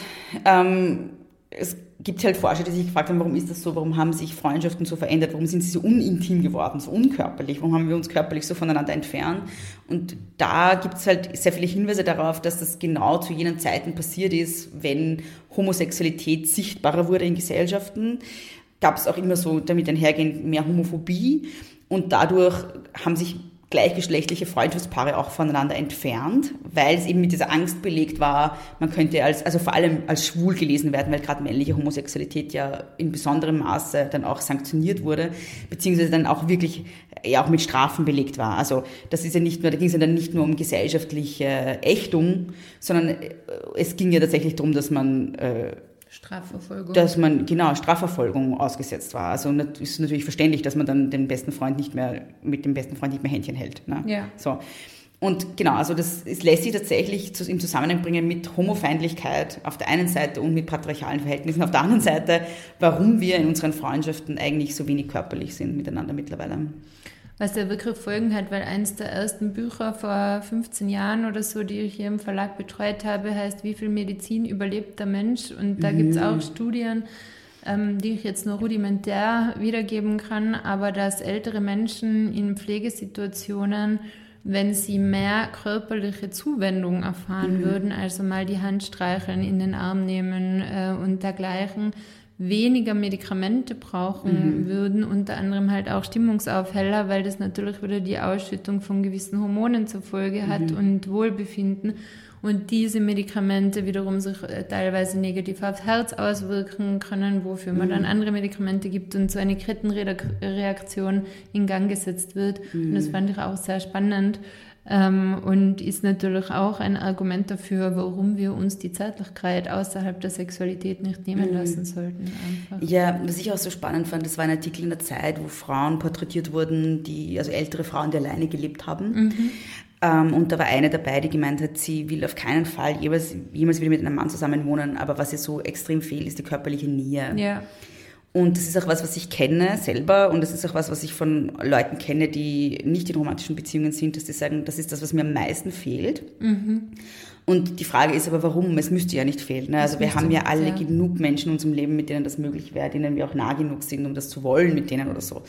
S4: ähm, es gibt halt Forscher, die sich gefragt haben, warum ist das so, warum haben sich Freundschaften so verändert, warum sind sie so unintim geworden, so unkörperlich, warum haben wir uns körperlich so voneinander entfernt. Und da gibt es halt sehr viele Hinweise darauf, dass das genau zu jenen Zeiten passiert ist, wenn Homosexualität sichtbarer wurde in Gesellschaften, gab es auch immer so damit einhergehend mehr Homophobie und dadurch haben sich gleichgeschlechtliche Freundschaftspaare auch voneinander entfernt, weil es eben mit dieser Angst belegt war, man könnte als, also vor allem als schwul gelesen werden, weil gerade männliche Homosexualität ja in besonderem Maße dann auch sanktioniert wurde, beziehungsweise dann auch wirklich ja auch mit Strafen belegt war. Also das ist ja nicht nur, da ging es ja dann nicht nur um gesellschaftliche Ächtung, sondern es ging ja tatsächlich darum, dass man äh,
S6: Strafverfolgung.
S4: Dass man, genau, Strafverfolgung ausgesetzt war. Also ist natürlich verständlich, dass man dann den besten Freund nicht mehr, mit dem besten Freund nicht mehr Händchen hält. Ne? Ja. So. Und genau, also das es lässt sich tatsächlich im Zusammenhang bringen mit Homofeindlichkeit auf der einen Seite und mit patriarchalen Verhältnissen auf der anderen Seite, warum wir in unseren Freundschaften eigentlich so wenig körperlich sind miteinander mittlerweile.
S6: Was ja wirklich Folgen hat, weil eines der ersten Bücher vor fünfzehn Jahren oder so, die ich hier im Verlag betreut habe, heißt, wie viel Medizin überlebt der Mensch? Und da mhm. gibt es auch Studien, ähm, die ich jetzt nur rudimentär wiedergeben kann, aber dass ältere Menschen in Pflegesituationen, wenn sie mehr körperliche Zuwendung erfahren mhm. würden, also mal die Hand streicheln, in den Arm nehmen äh, und dergleichen, weniger Medikamente brauchen mhm. würden, unter anderem halt auch Stimmungsaufheller, weil das natürlich wieder die Ausschüttung von gewissen Hormonen zur Folge hat mhm. und Wohlbefinden und diese Medikamente wiederum sich teilweise negativ aufs Herz auswirken können, wofür man mhm. dann andere Medikamente gibt und so eine Kettenreaktion in Gang gesetzt wird. Mhm. Und das fand ich auch sehr spannend. Ähm, und ist natürlich auch ein Argument dafür, warum wir uns die Zärtlichkeit außerhalb der Sexualität nicht nehmen lassen sollten. Einfach.
S4: Ja, was ich auch so spannend fand, das war ein Artikel in der Zeit, wo Frauen porträtiert wurden, die, also ältere Frauen, die alleine gelebt haben. Mhm. Ähm, und da war eine dabei, die gemeint hat, sie will auf keinen Fall jemals, jemals wieder mit einem Mann zusammenwohnen, aber was ihr so extrem fehlt, ist die körperliche Nähe. Ja. Und das ist auch was, was ich kenne selber und das ist auch was, was ich von Leuten kenne, die nicht in romantischen Beziehungen sind, dass die sagen, das ist das, was mir am meisten fehlt. Mhm. Und die Frage ist aber, warum? Es müsste ja nicht fehlen. Ne? Also wir haben ja alle ja. genug Menschen in unserem Leben, mit denen das möglich wäre, denen wir auch nah genug sind, um das zu wollen mit denen oder so.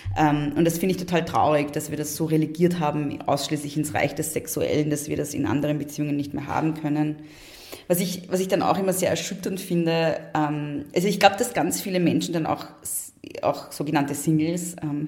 S4: Und das finde ich total traurig, dass wir das so relegiert haben, ausschließlich ins Reich des Sexuellen, dass wir das in anderen Beziehungen nicht mehr haben können. Was ich, was ich dann auch immer sehr erschütternd finde, ähm, also ich glaube, dass ganz viele Menschen dann auch, auch sogenannte Singles ähm,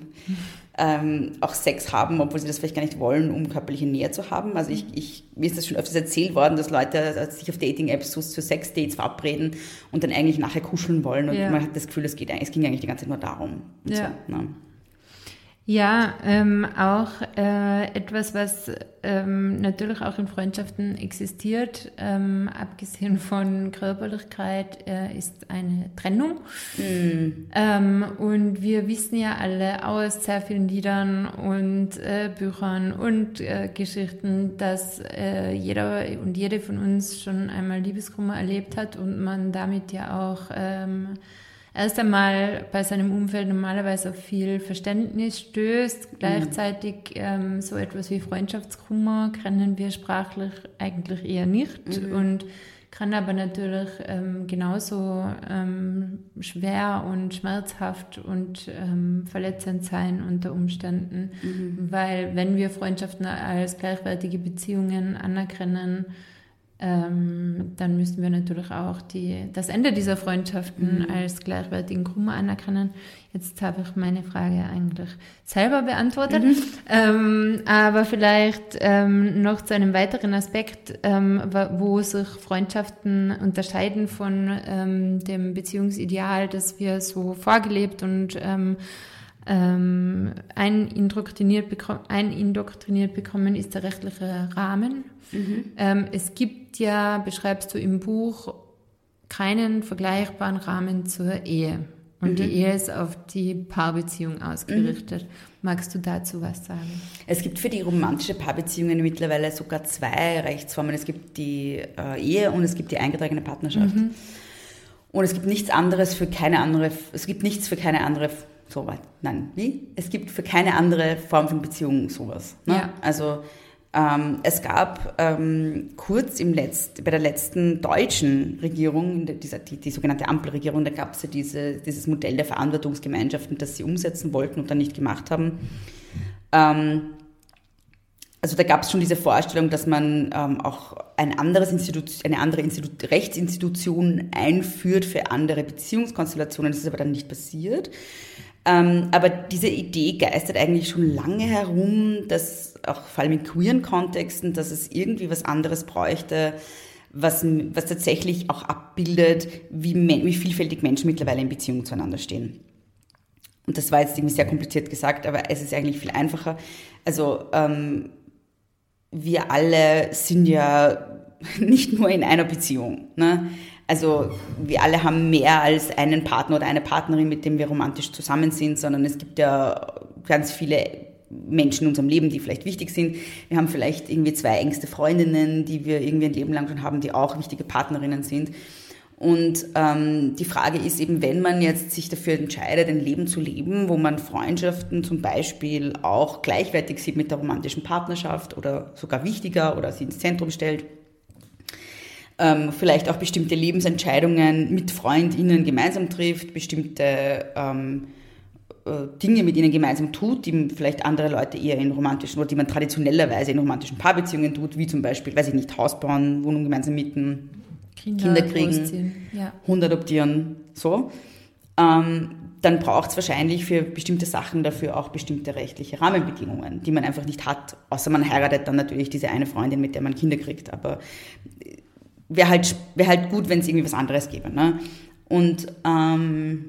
S4: ähm, auch Sex haben, obwohl sie das vielleicht gar nicht wollen, um körperliche Nähe zu haben. Also ich, ich, mir ist das schon öfters erzählt worden, dass Leute sich auf Dating-Apps so für Sex-Dates verabreden und dann eigentlich nachher kuscheln wollen und ja. man hat das Gefühl, es, geht, es ging eigentlich die ganze Zeit nur darum.
S6: Ja.
S4: So, ne?
S6: Ja, ähm, auch äh, etwas, was ähm, natürlich auch in Freundschaften existiert, ähm, abgesehen von Körperlichkeit, äh, ist eine Trennung. Mm. Ähm, und wir wissen ja alle aus sehr vielen Liedern und äh, Büchern und äh, Geschichten, dass äh, jeder und jede von uns schon einmal Liebeskummer erlebt hat und man damit ja auch ähm, erst einmal bei seinem Umfeld normalerweise auf viel Verständnis stößt. Mhm. Gleichzeitig ähm, so etwas wie Freundschaftskummer kennen wir sprachlich eigentlich eher nicht mhm. und kann aber natürlich ähm, genauso ähm, schwer und schmerzhaft und ähm, verletzend sein unter Umständen, mhm. weil wenn wir Freundschaften als gleichwertige Beziehungen anerkennen, Ähm, dann müssen wir natürlich auch die, das Ende dieser Freundschaften mhm. als gleichwertigen Kummer anerkennen. Jetzt habe ich meine Frage eigentlich selber beantwortet. Mhm. Ähm, aber vielleicht ähm, noch zu einem weiteren Aspekt, ähm, wo sich Freundschaften unterscheiden von ähm, dem Beziehungsideal, das wir so vorgelebt und ähm, ähm, einindoktriniert, beko- einindoktriniert bekommen, ist der rechtliche Rahmen. Mhm. Ähm, es gibt ja, beschreibst du im Buch, keinen vergleichbaren Rahmen zur Ehe. Und mhm. die Ehe ist auf die Paarbeziehung ausgerichtet. Mhm. Magst du dazu was sagen?
S4: Es gibt für die romantische Paarbeziehungen mittlerweile sogar zwei Rechtsformen. Es gibt die äh, Ehe und es gibt die eingetragene Partnerschaft. Mhm. Und es gibt nichts anderes für keine andere, es gibt nichts für keine andere, so weit, nein, wie? Es gibt für keine andere Form von Beziehung sowas. Ne? Ja. Also ähm, es gab ähm, kurz im Letzt, bei der letzten deutschen Regierung, dieser, die, die sogenannte Ampelregierung, da gab es ja diese, dieses Modell der Verantwortungsgemeinschaften, das sie umsetzen wollten und dann nicht gemacht haben. Ähm, Also da gab es schon diese Vorstellung, dass man ähm, auch ein anderes Institut, eine andere Institut, Rechtsinstitution einführt für andere Beziehungskonstellationen. Das ist aber dann nicht passiert. Ähm, aber diese Idee geistert eigentlich schon lange herum, dass auch vor allem in queeren Kontexten, dass es irgendwie was anderes bräuchte, was, was tatsächlich auch abbildet, wie, wie vielfältig Menschen mittlerweile in Beziehungen zueinander stehen. Und das war jetzt irgendwie sehr kompliziert gesagt, aber es ist eigentlich viel einfacher. Also ähm, wir alle sind ja nicht nur in einer Beziehung, ne? Also wir alle haben mehr als einen Partner oder eine Partnerin, mit dem wir romantisch zusammen sind, sondern es gibt ja ganz viele Menschen in unserem Leben, die vielleicht wichtig sind. Wir haben vielleicht irgendwie zwei engste Freundinnen, die wir irgendwie ein Leben lang schon haben, die auch wichtige Partnerinnen sind. Und ähm, die Frage ist eben, wenn man jetzt sich dafür entscheidet, ein Leben zu leben, wo man Freundschaften zum Beispiel auch gleichwertig sieht mit der romantischen Partnerschaft oder sogar wichtiger oder sie ins Zentrum stellt, ähm, vielleicht auch bestimmte Lebensentscheidungen mit FreundInnen gemeinsam trifft, bestimmte ähm, äh, Dinge mit ihnen gemeinsam tut, die vielleicht andere Leute eher in romantischen oder die man traditionellerweise in romantischen Paarbeziehungen tut, wie zum Beispiel, weiß ich nicht, Haus bauen, Wohnung gemeinsam mieten, Kinder, Kinder kriegen, ja. Hund adoptieren, so, ähm, dann braucht es wahrscheinlich für bestimmte Sachen dafür auch bestimmte rechtliche Rahmenbedingungen, die man einfach nicht hat, außer man heiratet dann natürlich diese eine Freundin, mit der man Kinder kriegt, aber wäre halt, wär halt gut, wenn es irgendwie was anderes gäbe. Ne? Und ähm,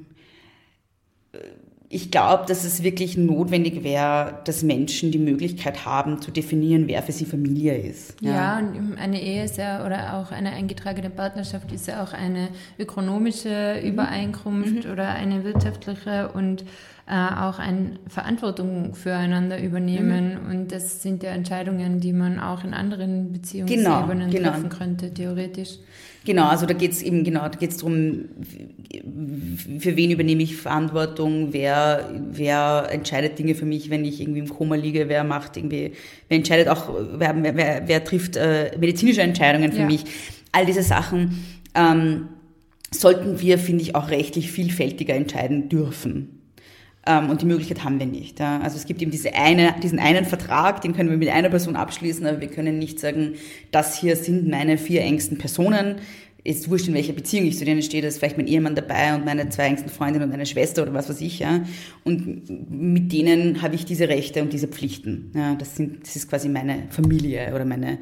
S4: ich glaube, dass es wirklich notwendig wäre, dass Menschen die Möglichkeit haben, zu definieren, wer für sie Familie ist.
S6: Ja, ja, und eine Ehe ist ja, oder auch eine eingetragene Partnerschaft ist ja auch eine ökonomische Übereinkunft mhm. oder eine wirtschaftliche und äh, auch eine Verantwortung füreinander übernehmen. Mhm. Und das sind ja Entscheidungen, die man auch in anderen Beziehungsebenen genau, genau. treffen könnte, theoretisch.
S4: Genau, also da geht's eben genau, da geht's darum, für wen übernehme ich Verantwortung, wer, wer entscheidet Dinge für mich, wenn ich irgendwie im Koma liege, wer macht irgendwie, wer entscheidet auch, wer, wer, wer trifft äh, medizinische Entscheidungen für ja. mich. All diese Sachen ähm, sollten wir, finde ich, auch rechtlich vielfältiger entscheiden dürfen. Und die Möglichkeit haben wir nicht. Ja. Also es gibt eben diese eine, diesen einen Vertrag, den können wir mit einer Person abschließen, aber wir können nicht sagen, das hier sind meine vier engsten Personen. Ist wurscht, in welcher Beziehung ich zu denen stehe, da ist vielleicht mein Ehemann dabei und meine zwei engsten Freundinnen und meine Schwester oder was weiß ich. Ja. Und mit denen habe ich diese Rechte und diese Pflichten. Ja. Das sind, das ist quasi meine Familie oder meine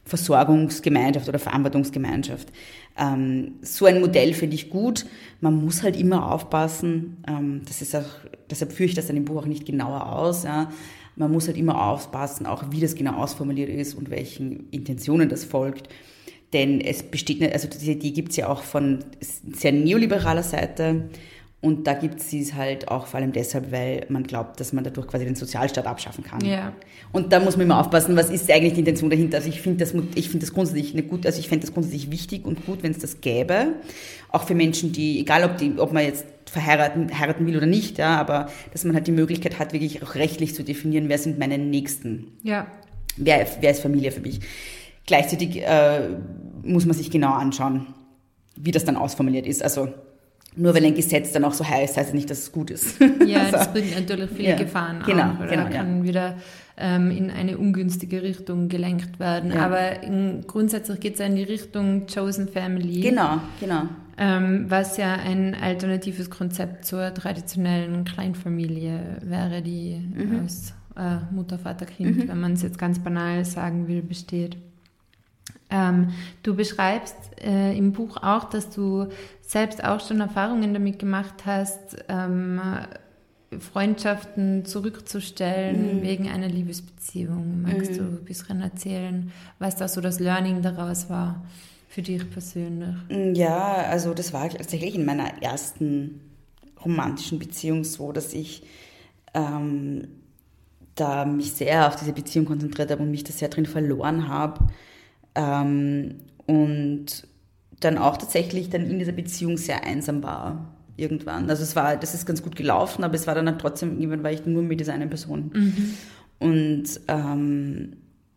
S4: Versorgungsgemeinschaft oder Verantwortungsgemeinschaft. Ähm, so ein Modell finde ich gut. Man muss halt immer aufpassen. Ähm, das ist auch, deshalb führe ich das dann im Buch auch nicht genauer aus. Ja. Man muss halt immer aufpassen, auch wie das genau ausformuliert ist und welchen Intentionen das folgt. Denn es besteht nicht, also diese Idee gibt es ja auch von sehr neoliberaler Seite. Und da gibt es sie halt auch vor allem deshalb, weil man glaubt, dass man dadurch quasi den Sozialstaat abschaffen kann.
S6: Ja.
S4: Und da muss man immer aufpassen, was ist eigentlich die Intention dahinter. Also ich finde das, ich finde das grundsätzlich eine gut, also ich fände das grundsätzlich wichtig und gut, wenn es das gäbe. Auch für Menschen, die, egal ob die, ob man jetzt verheiraten, heiraten will oder nicht, ja, aber dass man halt die Möglichkeit hat, wirklich auch rechtlich zu definieren, wer sind meine Nächsten.
S6: Ja.
S4: Wer, wer ist Familie für mich? Gleichzeitig äh, muss man sich genau anschauen, wie das dann ausformuliert ist. Also nur weil ein Gesetz dann auch so heißt, heißt es nicht, dass es gut ist.
S6: Ja,
S4: also,
S6: das bringt natürlich viele
S4: ja,
S6: Gefahren
S4: genau,
S6: auch. Oder
S4: genau,
S6: kann
S4: ja.
S6: wieder ähm, in eine ungünstige Richtung gelenkt werden.
S4: Ja.
S6: Aber in, grundsätzlich geht es ja in die Richtung Chosen Family.
S4: Genau, genau.
S6: Ähm, was ja ein alternatives Konzept zur traditionellen Kleinfamilie wäre, die
S4: Mhm.
S6: aus äh, Mutter, Vater, Kind,
S4: Mhm.
S6: wenn man es jetzt ganz banal sagen will, besteht. Ähm, du beschreibst äh, im Buch auch, dass du selbst auch schon Erfahrungen damit gemacht hast, ähm, Freundschaften zurückzustellen
S4: Mhm.
S6: wegen einer Liebesbeziehung. Magst
S4: Mhm.
S6: du ein bisschen erzählen, was da so das Learning daraus war für dich persönlich?
S4: Ja, also das war tatsächlich in meiner ersten romantischen Beziehung so, dass ich ähm, da mich sehr auf diese Beziehung konzentriert habe und mich da sehr drin verloren habe. Ähm, und dann auch tatsächlich dann in dieser Beziehung sehr einsam war irgendwann. Also es war, das ist ganz gut gelaufen, aber es war dann halt trotzdem, irgendwann war ich nur mit dieser einen Person.
S6: Mhm.
S4: Und ähm,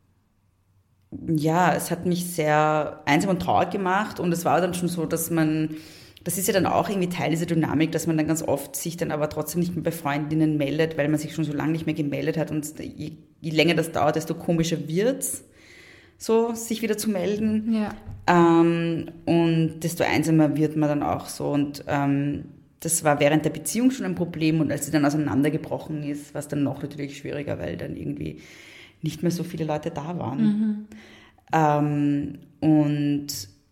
S4: ja, es hat mich sehr einsam und traurig gemacht und es war dann schon so, dass man, das ist ja dann auch irgendwie Teil dieser Dynamik, dass man dann ganz oft sich dann aber trotzdem nicht mehr bei Freundinnen meldet, weil man sich schon so lange nicht mehr gemeldet hat und je, je länger das dauert, desto komischer wird's, so sich wieder zu melden.
S6: Ja.
S4: Ähm, und desto einsamer wird man dann auch so. Und ähm, das war während der Beziehung schon ein Problem und als sie dann auseinandergebrochen ist, war es dann noch natürlich schwieriger, weil dann irgendwie nicht mehr so viele Leute da waren.
S6: Mhm.
S4: Ähm, und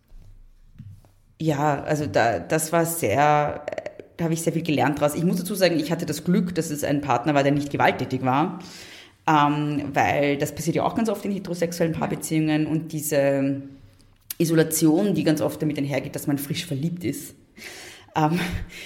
S4: ja, also da, das war sehr, da habe ich sehr viel gelernt draus. Ich muss dazu sagen, ich hatte das Glück, dass es ein Partner war, der nicht gewalttätig war. Ähm, weil das passiert ja auch ganz oft in heterosexuellen Paarbeziehungen und diese Isolation, die ganz oft damit einhergeht, dass man frisch verliebt ist, ähm,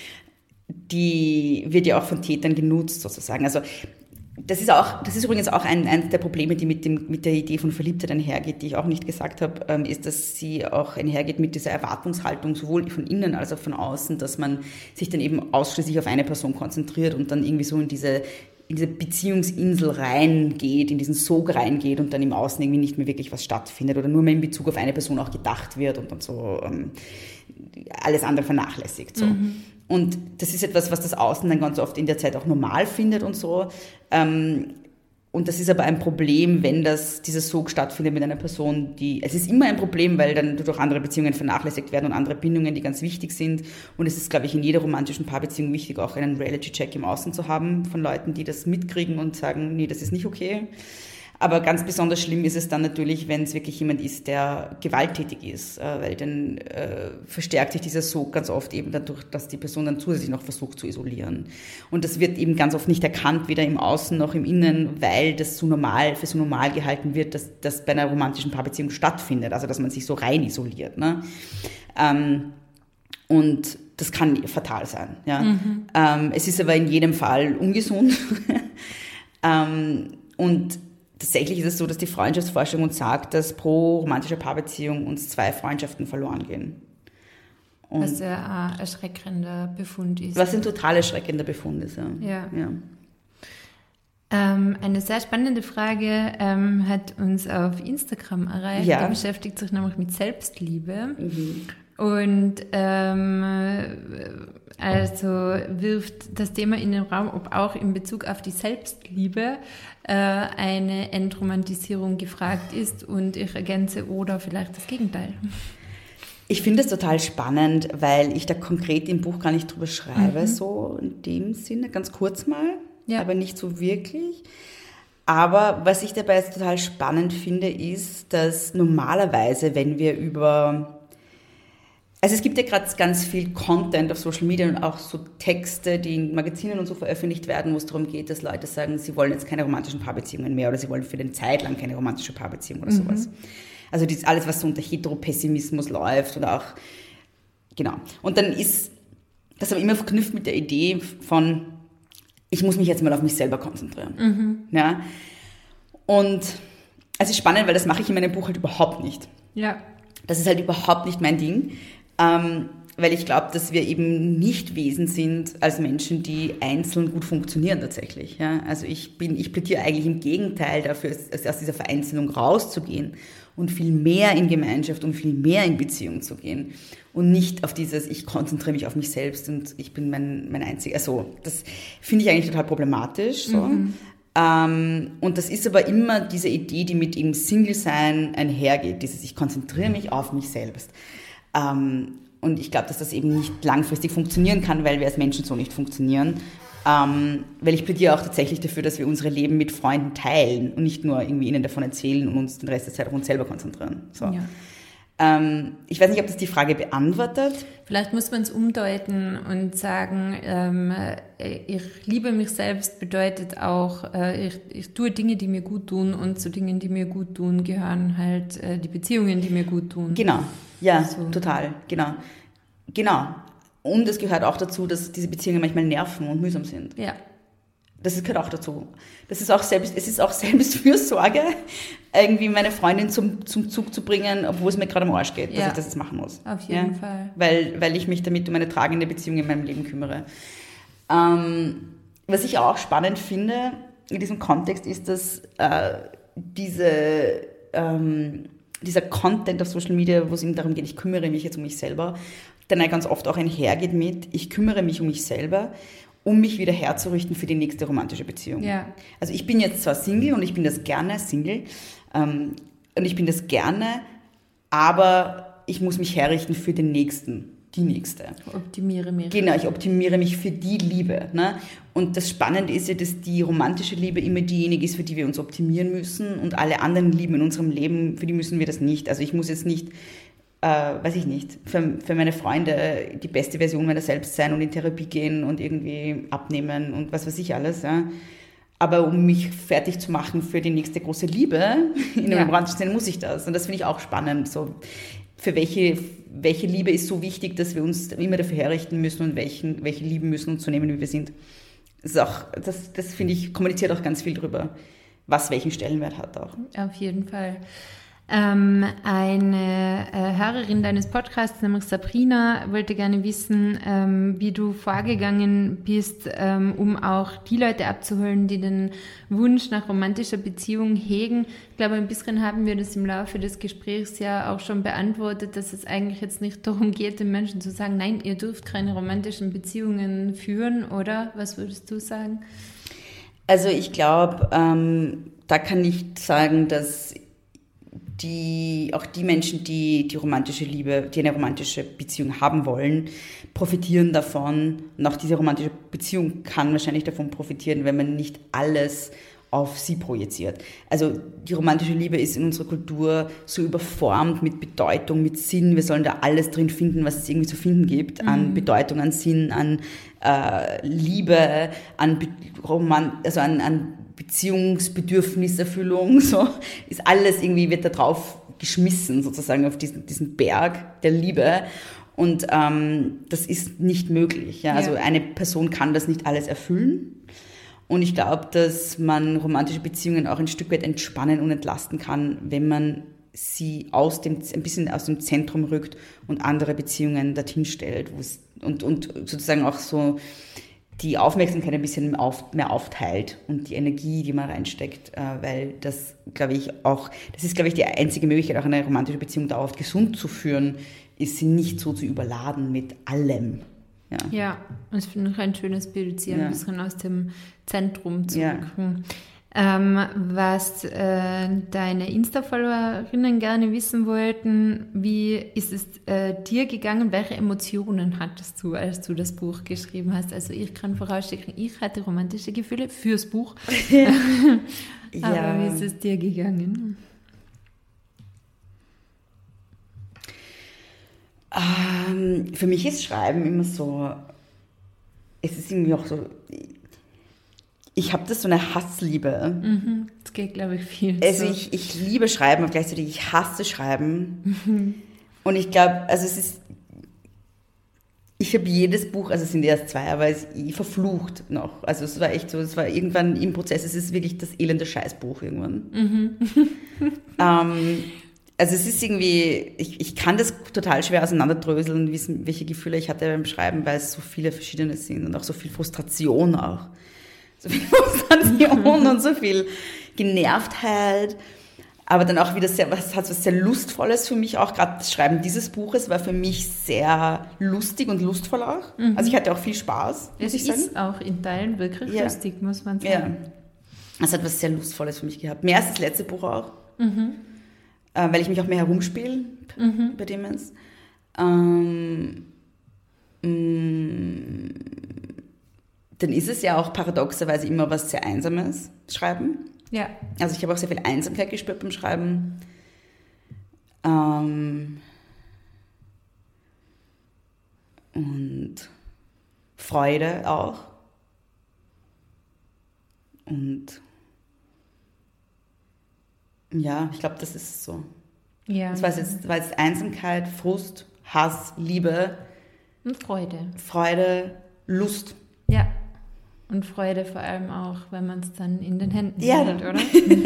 S4: die wird ja auch von Tätern genutzt sozusagen. Also das ist auch, das ist übrigens auch ein, eines der Probleme, die mit dem, mit der Idee von Verliebtheit einhergeht, die ich auch nicht gesagt habe, ähm, ist, dass sie auch einhergeht mit dieser Erwartungshaltung, sowohl von innen als auch von außen, dass man sich dann eben ausschließlich auf eine Person konzentriert und dann irgendwie so in diese in diese Beziehungsinsel reingeht, in diesen Sog reingeht und dann im Außen irgendwie nicht mehr wirklich was stattfindet oder nur mehr in Bezug auf eine Person auch gedacht wird und dann so ähm, alles andere vernachlässigt. So. Mhm. Und das ist etwas, was das Außen dann ganz oft in der Zeit auch normal findet und so. Ähm, und das ist aber ein Problem, wenn das, dieser Sog stattfindet mit einer Person, die, es ist immer ein Problem, weil dann durch andere Beziehungen vernachlässigt werden und andere Bindungen, die ganz wichtig sind. Und es ist, glaube ich, in jeder romantischen Paarbeziehung wichtig, auch einen Reality-Check im Außen zu haben von Leuten, die das mitkriegen und sagen, nee, das ist nicht okay. Aber ganz besonders schlimm ist es dann natürlich, wenn es wirklich jemand ist, der gewalttätig ist, weil dann äh, verstärkt sich dieser Sog ganz oft eben dadurch, dass die Person dann zusätzlich noch versucht zu isolieren. Und das wird eben ganz oft nicht erkannt, weder im Außen noch im Innen, weil das so normal, für so normal gehalten wird, dass das bei einer romantischen Paarbeziehung stattfindet, also dass man sich so rein isoliert. Ne? Ähm, und das kann fatal sein. Ja? Mhm. Ähm, es ist aber in jedem Fall ungesund. ähm, und tatsächlich ist es so, dass die Freundschaftsforschung uns sagt, dass pro romantischer Paarbeziehung uns zwei Freundschaften verloren gehen. Und
S6: was ja ein erschreckender Befund ist.
S4: Was ein total erschreckender Befund ist, ja.
S6: Ja.
S4: ja.
S6: Ähm, eine sehr spannende Frage ähm, hat uns auf Instagram erreicht.
S4: Ja.
S6: Die beschäftigt sich nämlich mit Selbstliebe.
S4: Mhm.
S6: Und ähm, also wirft das Thema in den Raum, ob auch in Bezug auf die Selbstliebe äh, eine Entromantisierung gefragt ist. Und ich ergänze, oder vielleicht das Gegenteil.
S4: Ich finde es total spannend, weil ich da konkret im Buch gar nicht drüber schreibe,
S6: mhm.
S4: so in dem Sinne, ganz kurz mal, ja. aber nicht so wirklich. Aber was ich dabei jetzt total spannend finde, ist, dass normalerweise, wenn wir über... Also es gibt ja gerade ganz viel Content auf Social Media und auch so Texte, die in Magazinen und so veröffentlicht werden, wo es darum geht, dass Leute sagen, sie wollen jetzt keine romantischen Paarbeziehungen mehr oder sie wollen für eine Zeit lang keine romantische Paarbeziehung oder mhm. sowas. Also das alles, was so unter Heteropessimismus läuft oder auch, genau. Und dann ist das aber immer verknüpft mit der Idee von, ich muss mich jetzt mal auf mich selber konzentrieren. Mhm. Ja? Und es ist spannend, weil das mache ich in meinem Buch halt überhaupt nicht.
S6: Ja.
S4: Das ist halt überhaupt nicht mein Ding. Ähm, weil ich glaube, dass wir eben nicht Wesen sind als Menschen, die einzeln gut funktionieren tatsächlich. Ja? Also ich bin, ich plädiere eigentlich im Gegenteil dafür, aus dieser Vereinzelung rauszugehen und viel mehr in Gemeinschaft und viel mehr in Beziehung zu gehen und nicht auf dieses, ich konzentriere mich auf mich selbst und ich bin mein, mein einziger. Also das finde ich eigentlich total problematisch. So. Mhm. Ähm, und das ist aber immer diese Idee, die mit dem Single-Sein einhergeht, dieses, ich konzentriere mich auf mich selbst. Ähm, und ich glaube, dass das eben nicht langfristig funktionieren kann, weil wir als Menschen so nicht funktionieren. Ähm, weil ich plädiere auch tatsächlich dafür, dass wir unsere Leben mit Freunden teilen und nicht nur irgendwie ihnen davon erzählen und uns den Rest der Zeit auf uns selber konzentrieren. So. Ja. Ähm, ich weiß nicht, ob das die Frage beantwortet.
S6: Vielleicht muss man es umdeuten und sagen, ähm, ich liebe mich selbst bedeutet auch, äh, ich, ich tue Dinge, die mir gut tun und zu Dingen, die mir gut tun, gehören halt äh, die Beziehungen, die mir gut tun.
S4: Genau, ja, so. Total, genau. Genau. Und es gehört auch dazu, dass diese Beziehungen manchmal nerven und mühsam sind.
S6: Ja.
S4: Das gehört auch dazu. Das ist auch selbst, es ist auch Selbstfürsorge, irgendwie meine Freundin zum, zum Zug zu bringen, obwohl es mir gerade am Arsch geht, dass ja. ich das jetzt machen muss.
S6: Auf jeden
S4: ja?
S6: Fall.
S4: Weil, weil ich mich damit um eine tragende Beziehung in meinem Leben kümmere. Ähm, was ich auch spannend finde in diesem Kontext ist, dass äh, diese, ähm, dieser Content auf Social Media, wo es eben darum geht, ich kümmere mich jetzt um mich selber, dann ganz oft auch einhergeht mit, ich kümmere mich um mich selber, um mich wieder herzurichten für die nächste romantische Beziehung.
S6: Ja.
S4: Also ich bin jetzt zwar Single und ich bin das gerne, Single, ähm, und ich bin das gerne, aber ich muss mich herrichten für den Nächsten, die Nächste.
S6: Optimiere mich.
S4: Genau, ich optimiere mich für die Liebe. Ne? Und das Spannende ist ja, dass die romantische Liebe immer diejenige ist, für die wir uns optimieren müssen und alle anderen Lieben in unserem Leben, für die müssen wir das nicht. Also ich muss jetzt nicht Äh, weiß ich nicht, für, für meine Freunde die beste Version meiner selbst sein und in Therapie gehen und irgendwie abnehmen und was weiß ich alles. Ja. Aber um mich fertig zu machen für die nächste große Liebe in einem ja. romantischen Sinne, muss ich das. Und das finde ich auch spannend. So, für welche, welche Liebe ist so wichtig, dass wir uns immer dafür herrichten müssen und welchen, welche Lieben müssen uns so nehmen, wie wir sind. Das ist auch, das, das finde ich, kommuniziert auch ganz viel darüber, was welchen Stellenwert hat auch.
S6: Auf jeden Fall. Ähm, eine äh, Hörerin deines Podcasts, nämlich Sabrina, wollte gerne wissen, ähm, wie du vorgegangen bist, ähm, um auch die Leute abzuholen, die den Wunsch nach romantischer Beziehung hegen. Ich glaube, ein bisschen haben wir das im Laufe des Gesprächs ja auch schon beantwortet, dass es eigentlich jetzt nicht darum geht, den Menschen zu sagen, nein, ihr dürft keine romantischen Beziehungen führen, oder? Was würdest du sagen?
S4: Also ich glaube, ähm, da kann ich sagen, dass die, auch die Menschen, die die romantische Liebe, die eine romantische Beziehung haben wollen, profitieren davon. Und auch diese romantische Beziehung kann wahrscheinlich davon profitieren, wenn man nicht alles auf sie projiziert. Also die romantische Liebe ist in unserer Kultur so überformt mit Bedeutung, mit Sinn. Wir sollen da alles drin finden, was es irgendwie zu finden gibt, mhm. an Bedeutung, an Sinn, an äh, Liebe, an, Be- Roman- also an, an Beziehungsbedürfniserfüllung, so, ist alles irgendwie, wird da drauf geschmissen, sozusagen, auf diesen, diesen Berg der Liebe. Und ähm, das ist nicht möglich. Ja? Also ja. eine Person kann das nicht alles erfüllen. Und ich glaube, dass man romantische Beziehungen auch ein Stück weit entspannen und entlasten kann, wenn man sie aus dem, ein bisschen aus dem Zentrum rückt und andere Beziehungen dorthin stellt. Und, und sozusagen auch so die Aufmerksamkeit ein bisschen auf, mehr aufteilt und die Energie, die man reinsteckt, äh, weil das, glaube ich, auch, das ist, glaube ich, die einzige Möglichkeit, auch eine romantische Beziehung dauerhaft gesund zu führen, ist sie nicht so zu überladen mit allem. Ja,
S6: ja, das finde ich ein schönes Bild, sie ja. ein bisschen aus dem Zentrum zu rücken. Ja. Ähm, was äh, deine Insta-Followerinnen gerne wissen wollten, wie ist es äh, dir gegangen? Welche Emotionen hattest du, als du das Buch geschrieben hast? Also ich kann vorausschicken, ich hatte romantische Gefühle fürs Buch. Aber
S4: Ja.
S6: wie ist es dir gegangen?
S4: Ähm, für mich ist Schreiben immer so, es ist irgendwie auch so, ich habe das so eine Hassliebe.
S6: Mhm, das geht, glaube ich, viel.
S4: Also
S6: so.
S4: ich, ich liebe Schreiben, aber gleichzeitig ich hasse Schreiben. Mhm. Und ich glaube, also es ist, ich habe jedes Buch, also es sind erst zwei, aber es ich verflucht noch. Also es war echt so, es war irgendwann im Prozess, es ist wirklich das elende Scheißbuch irgendwann. Mhm. ähm, also es ist irgendwie, ich, ich kann das total schwer auseinanderdröseln, wissen, welche Gefühle ich hatte beim Schreiben, weil es so viele verschiedene sind und auch so viel Frustration auch. So viel Frustration und so viel Genervtheit. Aber dann auch wieder sehr, was hat was sehr Lustvolles für mich auch. Gerade das Schreiben dieses Buches war für mich sehr lustig und lustvoll auch. Mhm. Also ich hatte auch viel Spaß, muss
S6: es
S4: ich sagen.
S6: Es ist auch in Teilen wirklich
S4: ja.
S6: lustig, muss man sagen.
S4: Ja. Es hat was sehr Lustvolles für mich gehabt. Mehr als das letzte Buch auch. Mhm. Äh, weil ich mich auch mehr herumspiele mhm. bei Demons. Ähm, mh, dann ist es ja auch paradoxerweise immer was sehr Einsames, Schreiben.
S6: Ja.
S4: Also ich habe auch sehr viel Einsamkeit gespürt beim Schreiben. Ähm, und Freude auch. Und ja, ich glaube, das ist so.
S6: Ja.
S4: Das war jetzt, das war jetzt Einsamkeit, Frust, Hass, Liebe.
S6: Und Freude.
S4: Freude, Lust.
S6: Ja. Und Freude vor allem auch, wenn man es dann in den Händen
S4: ja.
S6: hält, oder?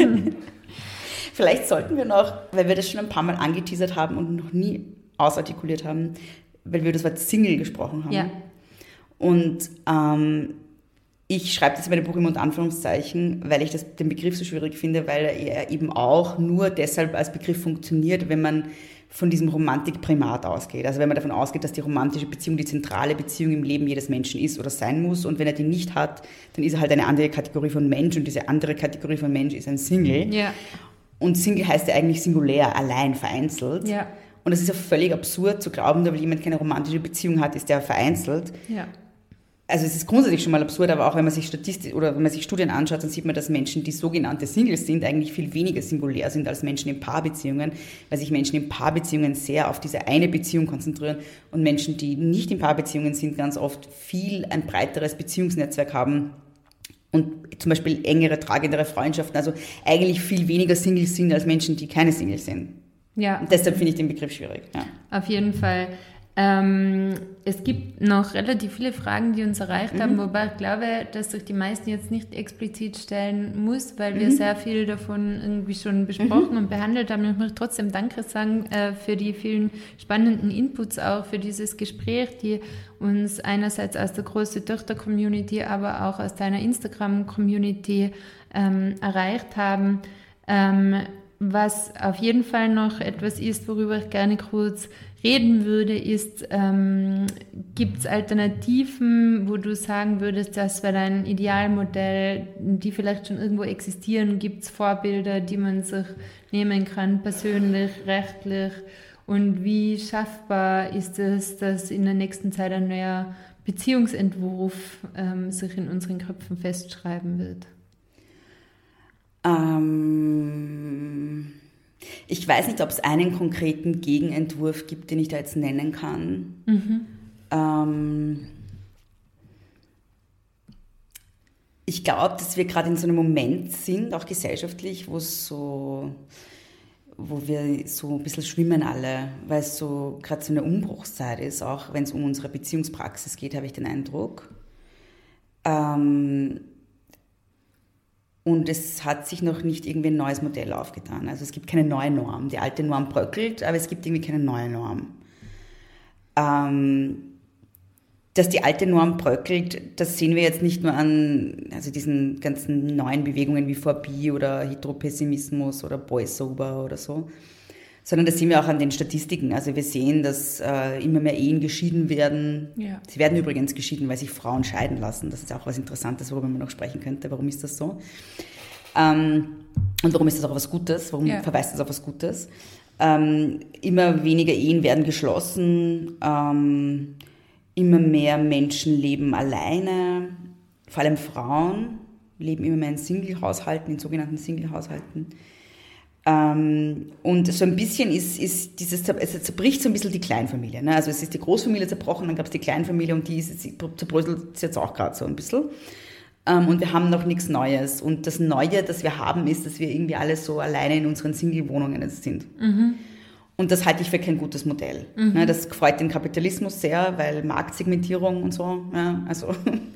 S4: Vielleicht sollten wir noch, weil wir das schon ein paar Mal angeteasert haben und noch nie ausartikuliert haben, weil wir das Wort Single gesprochen haben.
S6: Ja.
S4: Und ähm, ich schreibe das in meinem Buch immer unter Anführungszeichen, weil ich das, den Begriff so schwierig finde, weil er eben auch nur deshalb als Begriff funktioniert, wenn man von diesem Romantikprimat ausgeht. Also wenn man davon ausgeht, dass die romantische Beziehung die zentrale Beziehung im Leben jedes Menschen ist oder sein muss. Und wenn er die nicht hat, dann ist er halt eine andere Kategorie von Mensch. Und diese andere Kategorie von Mensch ist ein Single.
S6: Ja.
S4: Und Single heißt ja eigentlich singulär, allein, vereinzelt.
S6: Ja.
S4: Und es ist ja völlig absurd zu glauben, nur weil jemand keine romantische Beziehung hat, ist der vereinzelt.
S6: Ja.
S4: Also es ist grundsätzlich schon mal absurd, aber auch wenn man sich Statistik oder wenn man sich Studien anschaut, dann sieht man, dass Menschen, die sogenannte Singles sind, eigentlich viel weniger singulär sind als Menschen in Paarbeziehungen, weil sich Menschen in Paarbeziehungen sehr auf diese eine Beziehung konzentrieren und Menschen, die nicht in Paarbeziehungen sind, ganz oft viel ein breiteres Beziehungsnetzwerk haben und zum Beispiel engere, tragendere Freundschaften, also eigentlich viel weniger Singles sind als Menschen, die keine Singles sind.
S6: Ja.
S4: Und deshalb finde ich den Begriff schwierig. Ja.
S6: Auf jeden Fall. Ähm, es gibt noch relativ viele Fragen, die uns erreicht haben, mhm. wobei ich glaube, dass ich die meisten jetzt nicht explizit stellen muss, weil wir mhm. sehr viel davon irgendwie schon besprochen mhm. und behandelt haben. Ich möchte trotzdem Danke sagen äh, für die vielen spannenden Inputs auch für dieses Gespräch, die uns einerseits aus der großen Töchter-Community, aber auch aus deiner Instagram-Community ähm, erreicht haben. Ähm, was auf jeden Fall noch etwas ist, worüber ich gerne kurz reden würde, ist, ähm, gibt es Alternativen, wo du sagen würdest, das wäre dein Idealmodell, die vielleicht schon irgendwo existieren? Gibt es Vorbilder, die man sich nehmen kann, persönlich, rechtlich? Und wie schaffbar ist es, dass in der nächsten Zeit ein neuer Beziehungsentwurf ähm, sich in unseren Köpfen festschreiben wird?
S4: Ähm... Ich weiß nicht, ob es einen konkreten Gegenentwurf gibt, den ich da jetzt nennen kann. Mhm. Ähm ich glaube, dass wir gerade in so einem Moment sind, auch gesellschaftlich, wo so, wo wir so ein bisschen schwimmen alle, weil es so gerade so eine Umbruchszeit ist, auch wenn es um unsere Beziehungspraxis geht, habe ich den Eindruck. Ähm Und es hat sich noch nicht irgendwie ein neues Modell aufgetan. Also es gibt keine neue Norm. Die alte Norm bröckelt, aber es gibt irgendwie keine neue Norm. Ähm, dass die alte Norm bröckelt, das sehen wir jetzt nicht nur an also diesen ganzen neuen Bewegungen wie Phobie oder Heteropessimismus oder Boy-Sober oder so, sondern das sehen wir auch an den Statistiken. Also wir sehen, dass äh, immer mehr Ehen geschieden werden. Ja. Sie werden übrigens geschieden, weil sich Frauen scheiden lassen. Das ist auch was Interessantes, worüber man noch sprechen könnte. Warum ist das so? Ähm, und warum ist das auch was Gutes? Warum ja. verweist das auf was Gutes? Ähm, immer weniger Ehen werden geschlossen, ähm, immer mehr Menschen leben alleine, vor allem Frauen leben immer mehr in Single-Haushalten, in sogenannten Single-Haushalten. Ähm, und so ein bisschen ist, ist dieses, es zerbricht so ein bisschen die Kleinfamilie. Ne? Also es ist die Großfamilie zerbrochen, dann gab es die Kleinfamilie und die ist, zerbröselt jetzt auch gerade so ein bisschen. Ähm, und wir haben noch nichts Neues. Und das Neue, das wir haben, ist, dass wir irgendwie alle so alleine in unseren Single-Wohnungen jetzt sind. Mhm. Und das halte ich für kein gutes Modell. Mhm. Ne? Das freut den Kapitalismus sehr, weil Marktsegmentierung und so, ja, also...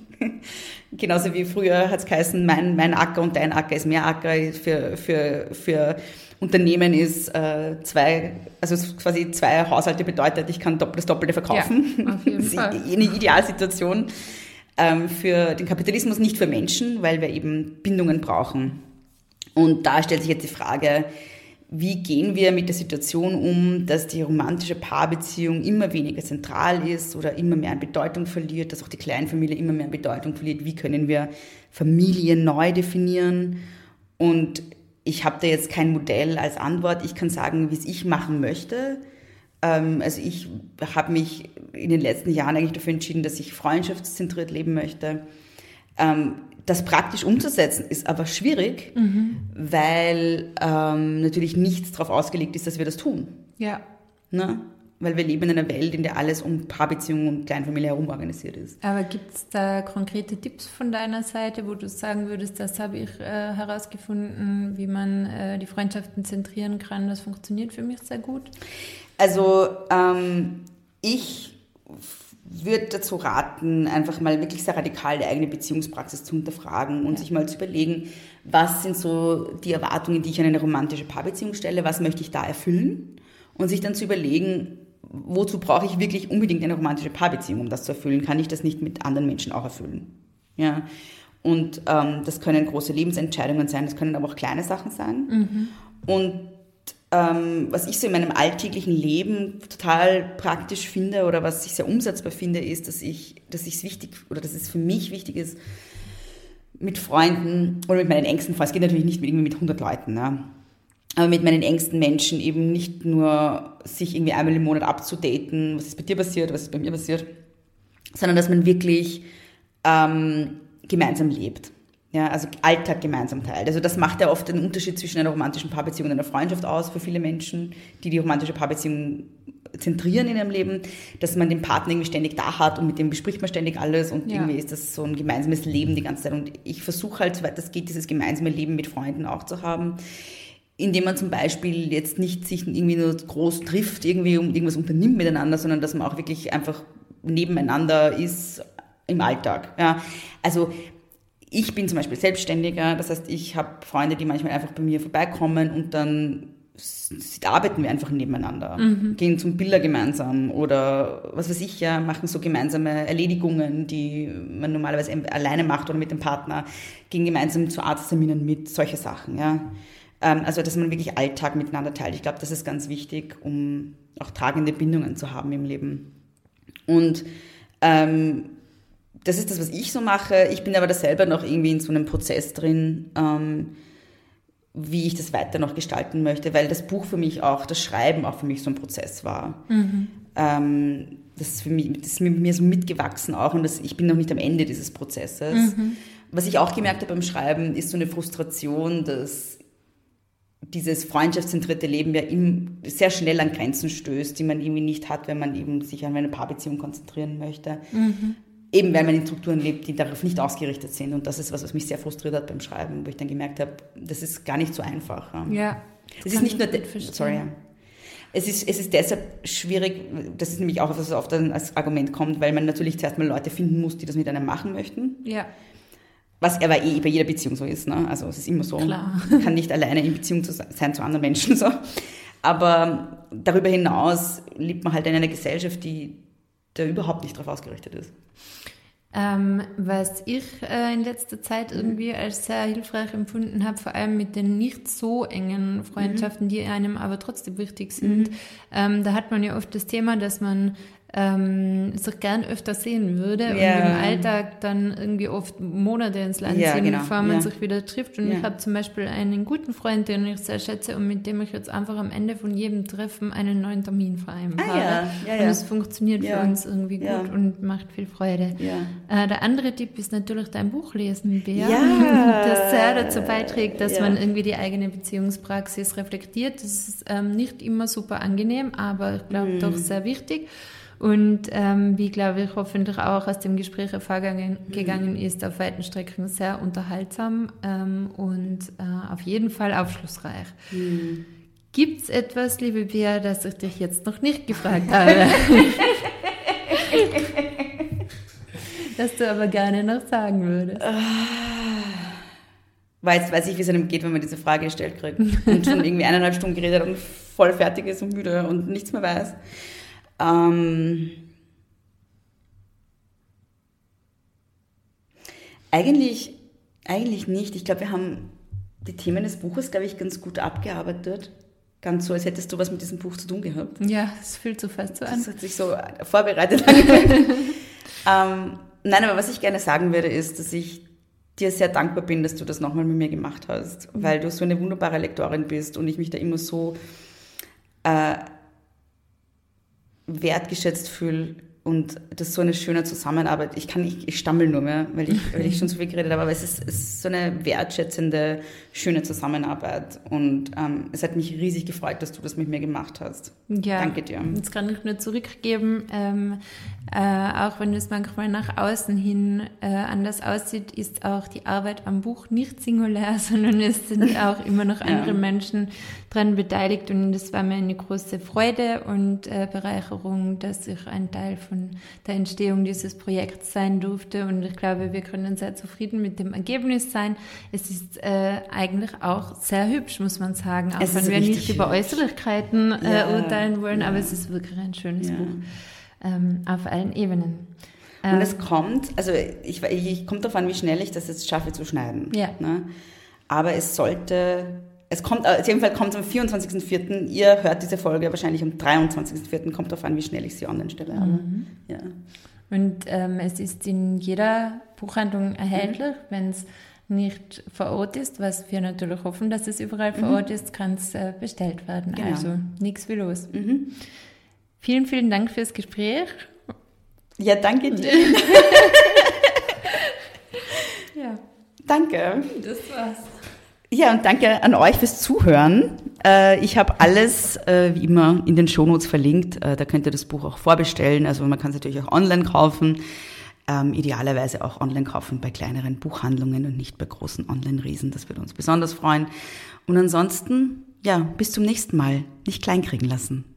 S4: Genauso wie früher hat es geheißen, mein, mein Acker und dein Acker ist mehr Acker. Für, für, für Unternehmen ist äh, zwei, also quasi zwei Haushalte bedeutet, ich kann das Doppelte verkaufen. Ja, auf jeden das ist Fall. Eine Idealsituation. Ähm, für den Kapitalismus, nicht für Menschen, weil wir eben Bindungen brauchen. Und da stellt sich jetzt die Frage, wie gehen wir mit der Situation um, dass die romantische Paarbeziehung immer weniger zentral ist oder immer mehr an Bedeutung verliert, dass auch die Kleinfamilie immer mehr an Bedeutung verliert? Wie können wir Familie neu definieren? Und ich habe da jetzt kein Modell als Antwort. Ich kann sagen, wie es ich machen möchte. Ähm, also ich habe mich in den letzten Jahren eigentlich dafür entschieden, dass ich freundschaftszentriert leben möchte. Ähm, Das praktisch umzusetzen ist aber schwierig, mhm. weil ähm, natürlich nichts darauf ausgelegt ist, dass wir das tun.
S6: Ja.
S4: Ne? Weil wir leben in einer Welt, in der alles um Paarbeziehungen und Kleinfamilie herum organisiert ist.
S6: Aber gibt es da konkrete Tipps von deiner Seite, wo du sagen würdest, das habe ich äh, herausgefunden, wie man äh, die Freundschaften zentrieren kann, das funktioniert für mich sehr gut?
S4: Also ähm, ich würde dazu raten, einfach mal wirklich sehr radikal die eigene Beziehungspraxis zu hinterfragen und ja. sich mal zu überlegen, was sind so die Erwartungen, die ich an eine romantische Paarbeziehung stelle, was möchte ich da erfüllen und sich dann zu überlegen, wozu brauche ich wirklich unbedingt eine romantische Paarbeziehung, um das zu erfüllen, kann ich das nicht mit anderen Menschen auch erfüllen. Ja? Und ähm, das können große Lebensentscheidungen sein, das können aber auch kleine Sachen sein. Mhm. Und Ähm, was ich so in meinem alltäglichen Leben total praktisch finde oder was ich sehr umsetzbar finde, ist, dass ich, dass ich es wichtig oder dass es für mich wichtig ist, mit Freunden oder mit meinen engsten Freunden, es geht natürlich nicht mit, irgendwie mit hundert Leuten, ne? Aber mit meinen engsten Menschen eben nicht nur sich irgendwie einmal im Monat abzudaten, was ist bei dir passiert, was ist bei mir passiert, sondern dass man wirklich ähm, gemeinsam lebt. Ja, also Alltag gemeinsam teilt. Also das macht ja oft den Unterschied zwischen einer romantischen Paarbeziehung und einer Freundschaft aus für viele Menschen, die die romantische Paarbeziehung zentrieren in ihrem Leben, dass man den Partner irgendwie ständig da hat und mit dem bespricht man ständig alles und ja. irgendwie ist das so ein gemeinsames Leben die ganze Zeit. Und ich versuche halt, soweit das geht, dieses gemeinsame Leben mit Freunden auch zu haben, indem man zum Beispiel jetzt nicht sich irgendwie nur groß trifft, irgendwie um irgendwas unternimmt miteinander, sondern dass man auch wirklich einfach nebeneinander ist im Alltag. Ja, also ich bin zum Beispiel Selbstständiger, das heißt, ich habe Freunde, die manchmal einfach bei mir vorbeikommen und dann arbeiten wir einfach nebeneinander, mhm. gehen zum Biller gemeinsam oder was weiß ich, ja, machen so gemeinsame Erledigungen, die man normalerweise alleine macht oder mit dem Partner, gehen gemeinsam zu Arztterminen mit, solche Sachen, ja. Also, dass man wirklich Alltag miteinander teilt. Ich glaube, das ist ganz wichtig, um auch tragende Bindungen zu haben im Leben. Und ähm, das ist das, was ich so mache. Ich bin aber da selber noch irgendwie in so einem Prozess drin, ähm, wie ich das weiter noch gestalten möchte, weil das Buch für mich auch, das Schreiben auch für mich so ein Prozess war. Mhm. Ähm, das ist für mich, das ist mit mir so mitgewachsen auch und das, ich bin noch nicht am Ende dieses Prozesses. Mhm. Was ich auch gemerkt habe beim Schreiben, ist so eine Frustration, dass dieses freundschaftszentrierte Leben ja im, sehr schnell an Grenzen stößt, die man irgendwie nicht hat, wenn man eben sich an eine Paarbeziehung konzentrieren möchte. Mhm. Eben weil man in Strukturen lebt, die darauf nicht ausgerichtet sind. Und das ist was, was mich sehr frustriert hat beim Schreiben, wo ich dann gemerkt habe, das ist gar nicht so einfach.
S6: Ja.
S4: Es ist nicht nur, de- sorry, ja. Es ist, es ist deshalb schwierig, das ist nämlich auch, was oft dann als Argument kommt, weil man natürlich zuerst mal Leute finden muss, die das mit einem machen möchten.
S6: Ja.
S4: Was aber eh bei jeder Beziehung so ist, ne? Also es ist immer so.
S6: Klar.
S4: Man kann nicht alleine in Beziehung zu sein zu anderen Menschen. So. Aber darüber hinaus lebt man halt in einer Gesellschaft, die da überhaupt nicht darauf ausgerichtet ist.
S6: Ähm, was ich äh, in letzter Zeit irgendwie als sehr hilfreich empfunden habe, vor allem mit den nicht so engen Freundschaften, mhm. die einem aber trotzdem wichtig sind, mhm. ähm, da hat man ja oft das Thema, dass man ähm, sich gern öfter sehen würde
S4: Ja.
S6: und im Alltag dann irgendwie oft Monate ins Land
S4: Ja,
S6: ziehen,
S4: genau.
S6: bevor man
S4: Ja.
S6: sich wieder trifft. Und
S4: Ja.
S6: ich habe zum Beispiel einen guten Freund, den ich sehr schätze und mit dem ich jetzt einfach am Ende von jedem Treffen einen neuen Termin vereinbare.
S4: Ah, ja. Ja,
S6: Und
S4: ja.
S6: es funktioniert
S4: Ja.
S6: für uns irgendwie gut
S4: Ja.
S6: und macht viel Freude.
S4: Ja.
S6: Äh, der andere Tipp ist natürlich dein Buch lesen, Bea,
S4: Ja.
S6: das sehr dazu beiträgt, dass
S4: Ja.
S6: man irgendwie die eigene Beziehungspraxis reflektiert. Das ist ähm, nicht immer super angenehm, aber ich glaube
S4: Mhm.
S6: doch sehr wichtig. Und ähm, wie, glaube ich, hoffentlich auch aus dem Gespräch hervorgegangen gegangen ist, auf weiten Strecken sehr unterhaltsam ähm, und äh, auf jeden Fall aufschlussreich.
S4: Mhm.
S6: Gibt es etwas, liebe Bea, das ich dich jetzt noch nicht gefragt habe? Das du aber gerne noch sagen würdest.
S4: Weil jetzt weiß ich, wie es einem geht, wenn man diese Frage gestellt kriegt und schon irgendwie eineinhalb Stunden geredet hat und voll fertig ist und müde und nichts mehr weiß. Ähm, eigentlich, eigentlich nicht. Ich glaube, wir haben die Themen des Buches, glaube ich, ganz gut abgearbeitet. Ganz so, als hättest du was mit diesem Buch zu tun gehabt.
S6: Ja, es fühlt so fast so an.
S4: Das hat sich so vorbereitet angehört. ähm, nein, aber was ich gerne sagen würde, ist, dass ich dir sehr dankbar bin, dass du das nochmal mit mir gemacht hast, mhm. weil du so eine wunderbare Lektorin bist und ich mich da immer so äh, wertgeschätzt fühle und das ist so eine schöne Zusammenarbeit. Ich kann nicht, ich stammel nur mehr, weil ich, weil ich schon so viel geredet habe, aber es ist, es ist so eine wertschätzende, schöne Zusammenarbeit und ähm, es hat mich riesig gefreut, dass du das mit mir gemacht hast.
S6: Ja,
S4: danke dir.
S6: Das kann ich nur zurückgeben, ähm, äh, auch wenn es manchmal nach außen hin äh, anders aussieht, ist auch die Arbeit am Buch nicht singulär, sondern es sind auch immer noch andere ja. Menschen dran beteiligt und es war mir eine große Freude und äh, Bereicherung, dass ich ein Teil von der Entstehung dieses Projekts sein durfte und ich glaube, wir können sehr zufrieden mit dem Ergebnis sein. Es ist äh, eigentlich auch sehr hübsch, muss man sagen, auch
S4: es
S6: wenn wir nicht
S4: hübsch.
S6: über Äußerlichkeiten äh,
S4: ja.
S6: urteilen wollen,
S4: ja.
S6: aber es ist wirklich ein schönes
S4: ja.
S6: Buch ähm, auf allen Ebenen.
S4: Und
S6: ähm,
S4: es kommt, also ich, ich, ich kommt darauf an, wie schnell ich das jetzt schaffe zu schneiden.
S6: Ja.
S4: Ne? Aber es sollte... Es kommt, auf jeden Fall kommt es am vierundzwanzigsten vierten Ihr hört diese Folge wahrscheinlich am dreiundzwanzigsten vierten Kommt darauf an, wie schnell ich sie online stelle. Mhm. Ja.
S6: Und ähm, es ist in jeder Buchhandlung erhältlich. Mhm. Wenn es nicht vor Ort ist, was wir natürlich hoffen, dass es überall vor Ort ist, kann es äh, bestellt werden.
S4: Genau.
S6: Also nichts wie los.
S4: Mhm.
S6: Vielen, vielen Dank fürs Gespräch.
S4: Ja, danke dir.
S6: Ja.
S4: Danke.
S6: Das war's.
S4: Ja, und danke an euch fürs Zuhören. Ich habe alles, wie immer, in den Shownotes verlinkt. Da könnt ihr das Buch auch vorbestellen. Also man kann es natürlich auch online kaufen. Idealerweise auch online kaufen bei kleineren Buchhandlungen und nicht bei großen Online-Riesen. Das würde uns besonders freuen. Und ansonsten, ja, bis zum nächsten Mal. Nicht kleinkriegen lassen.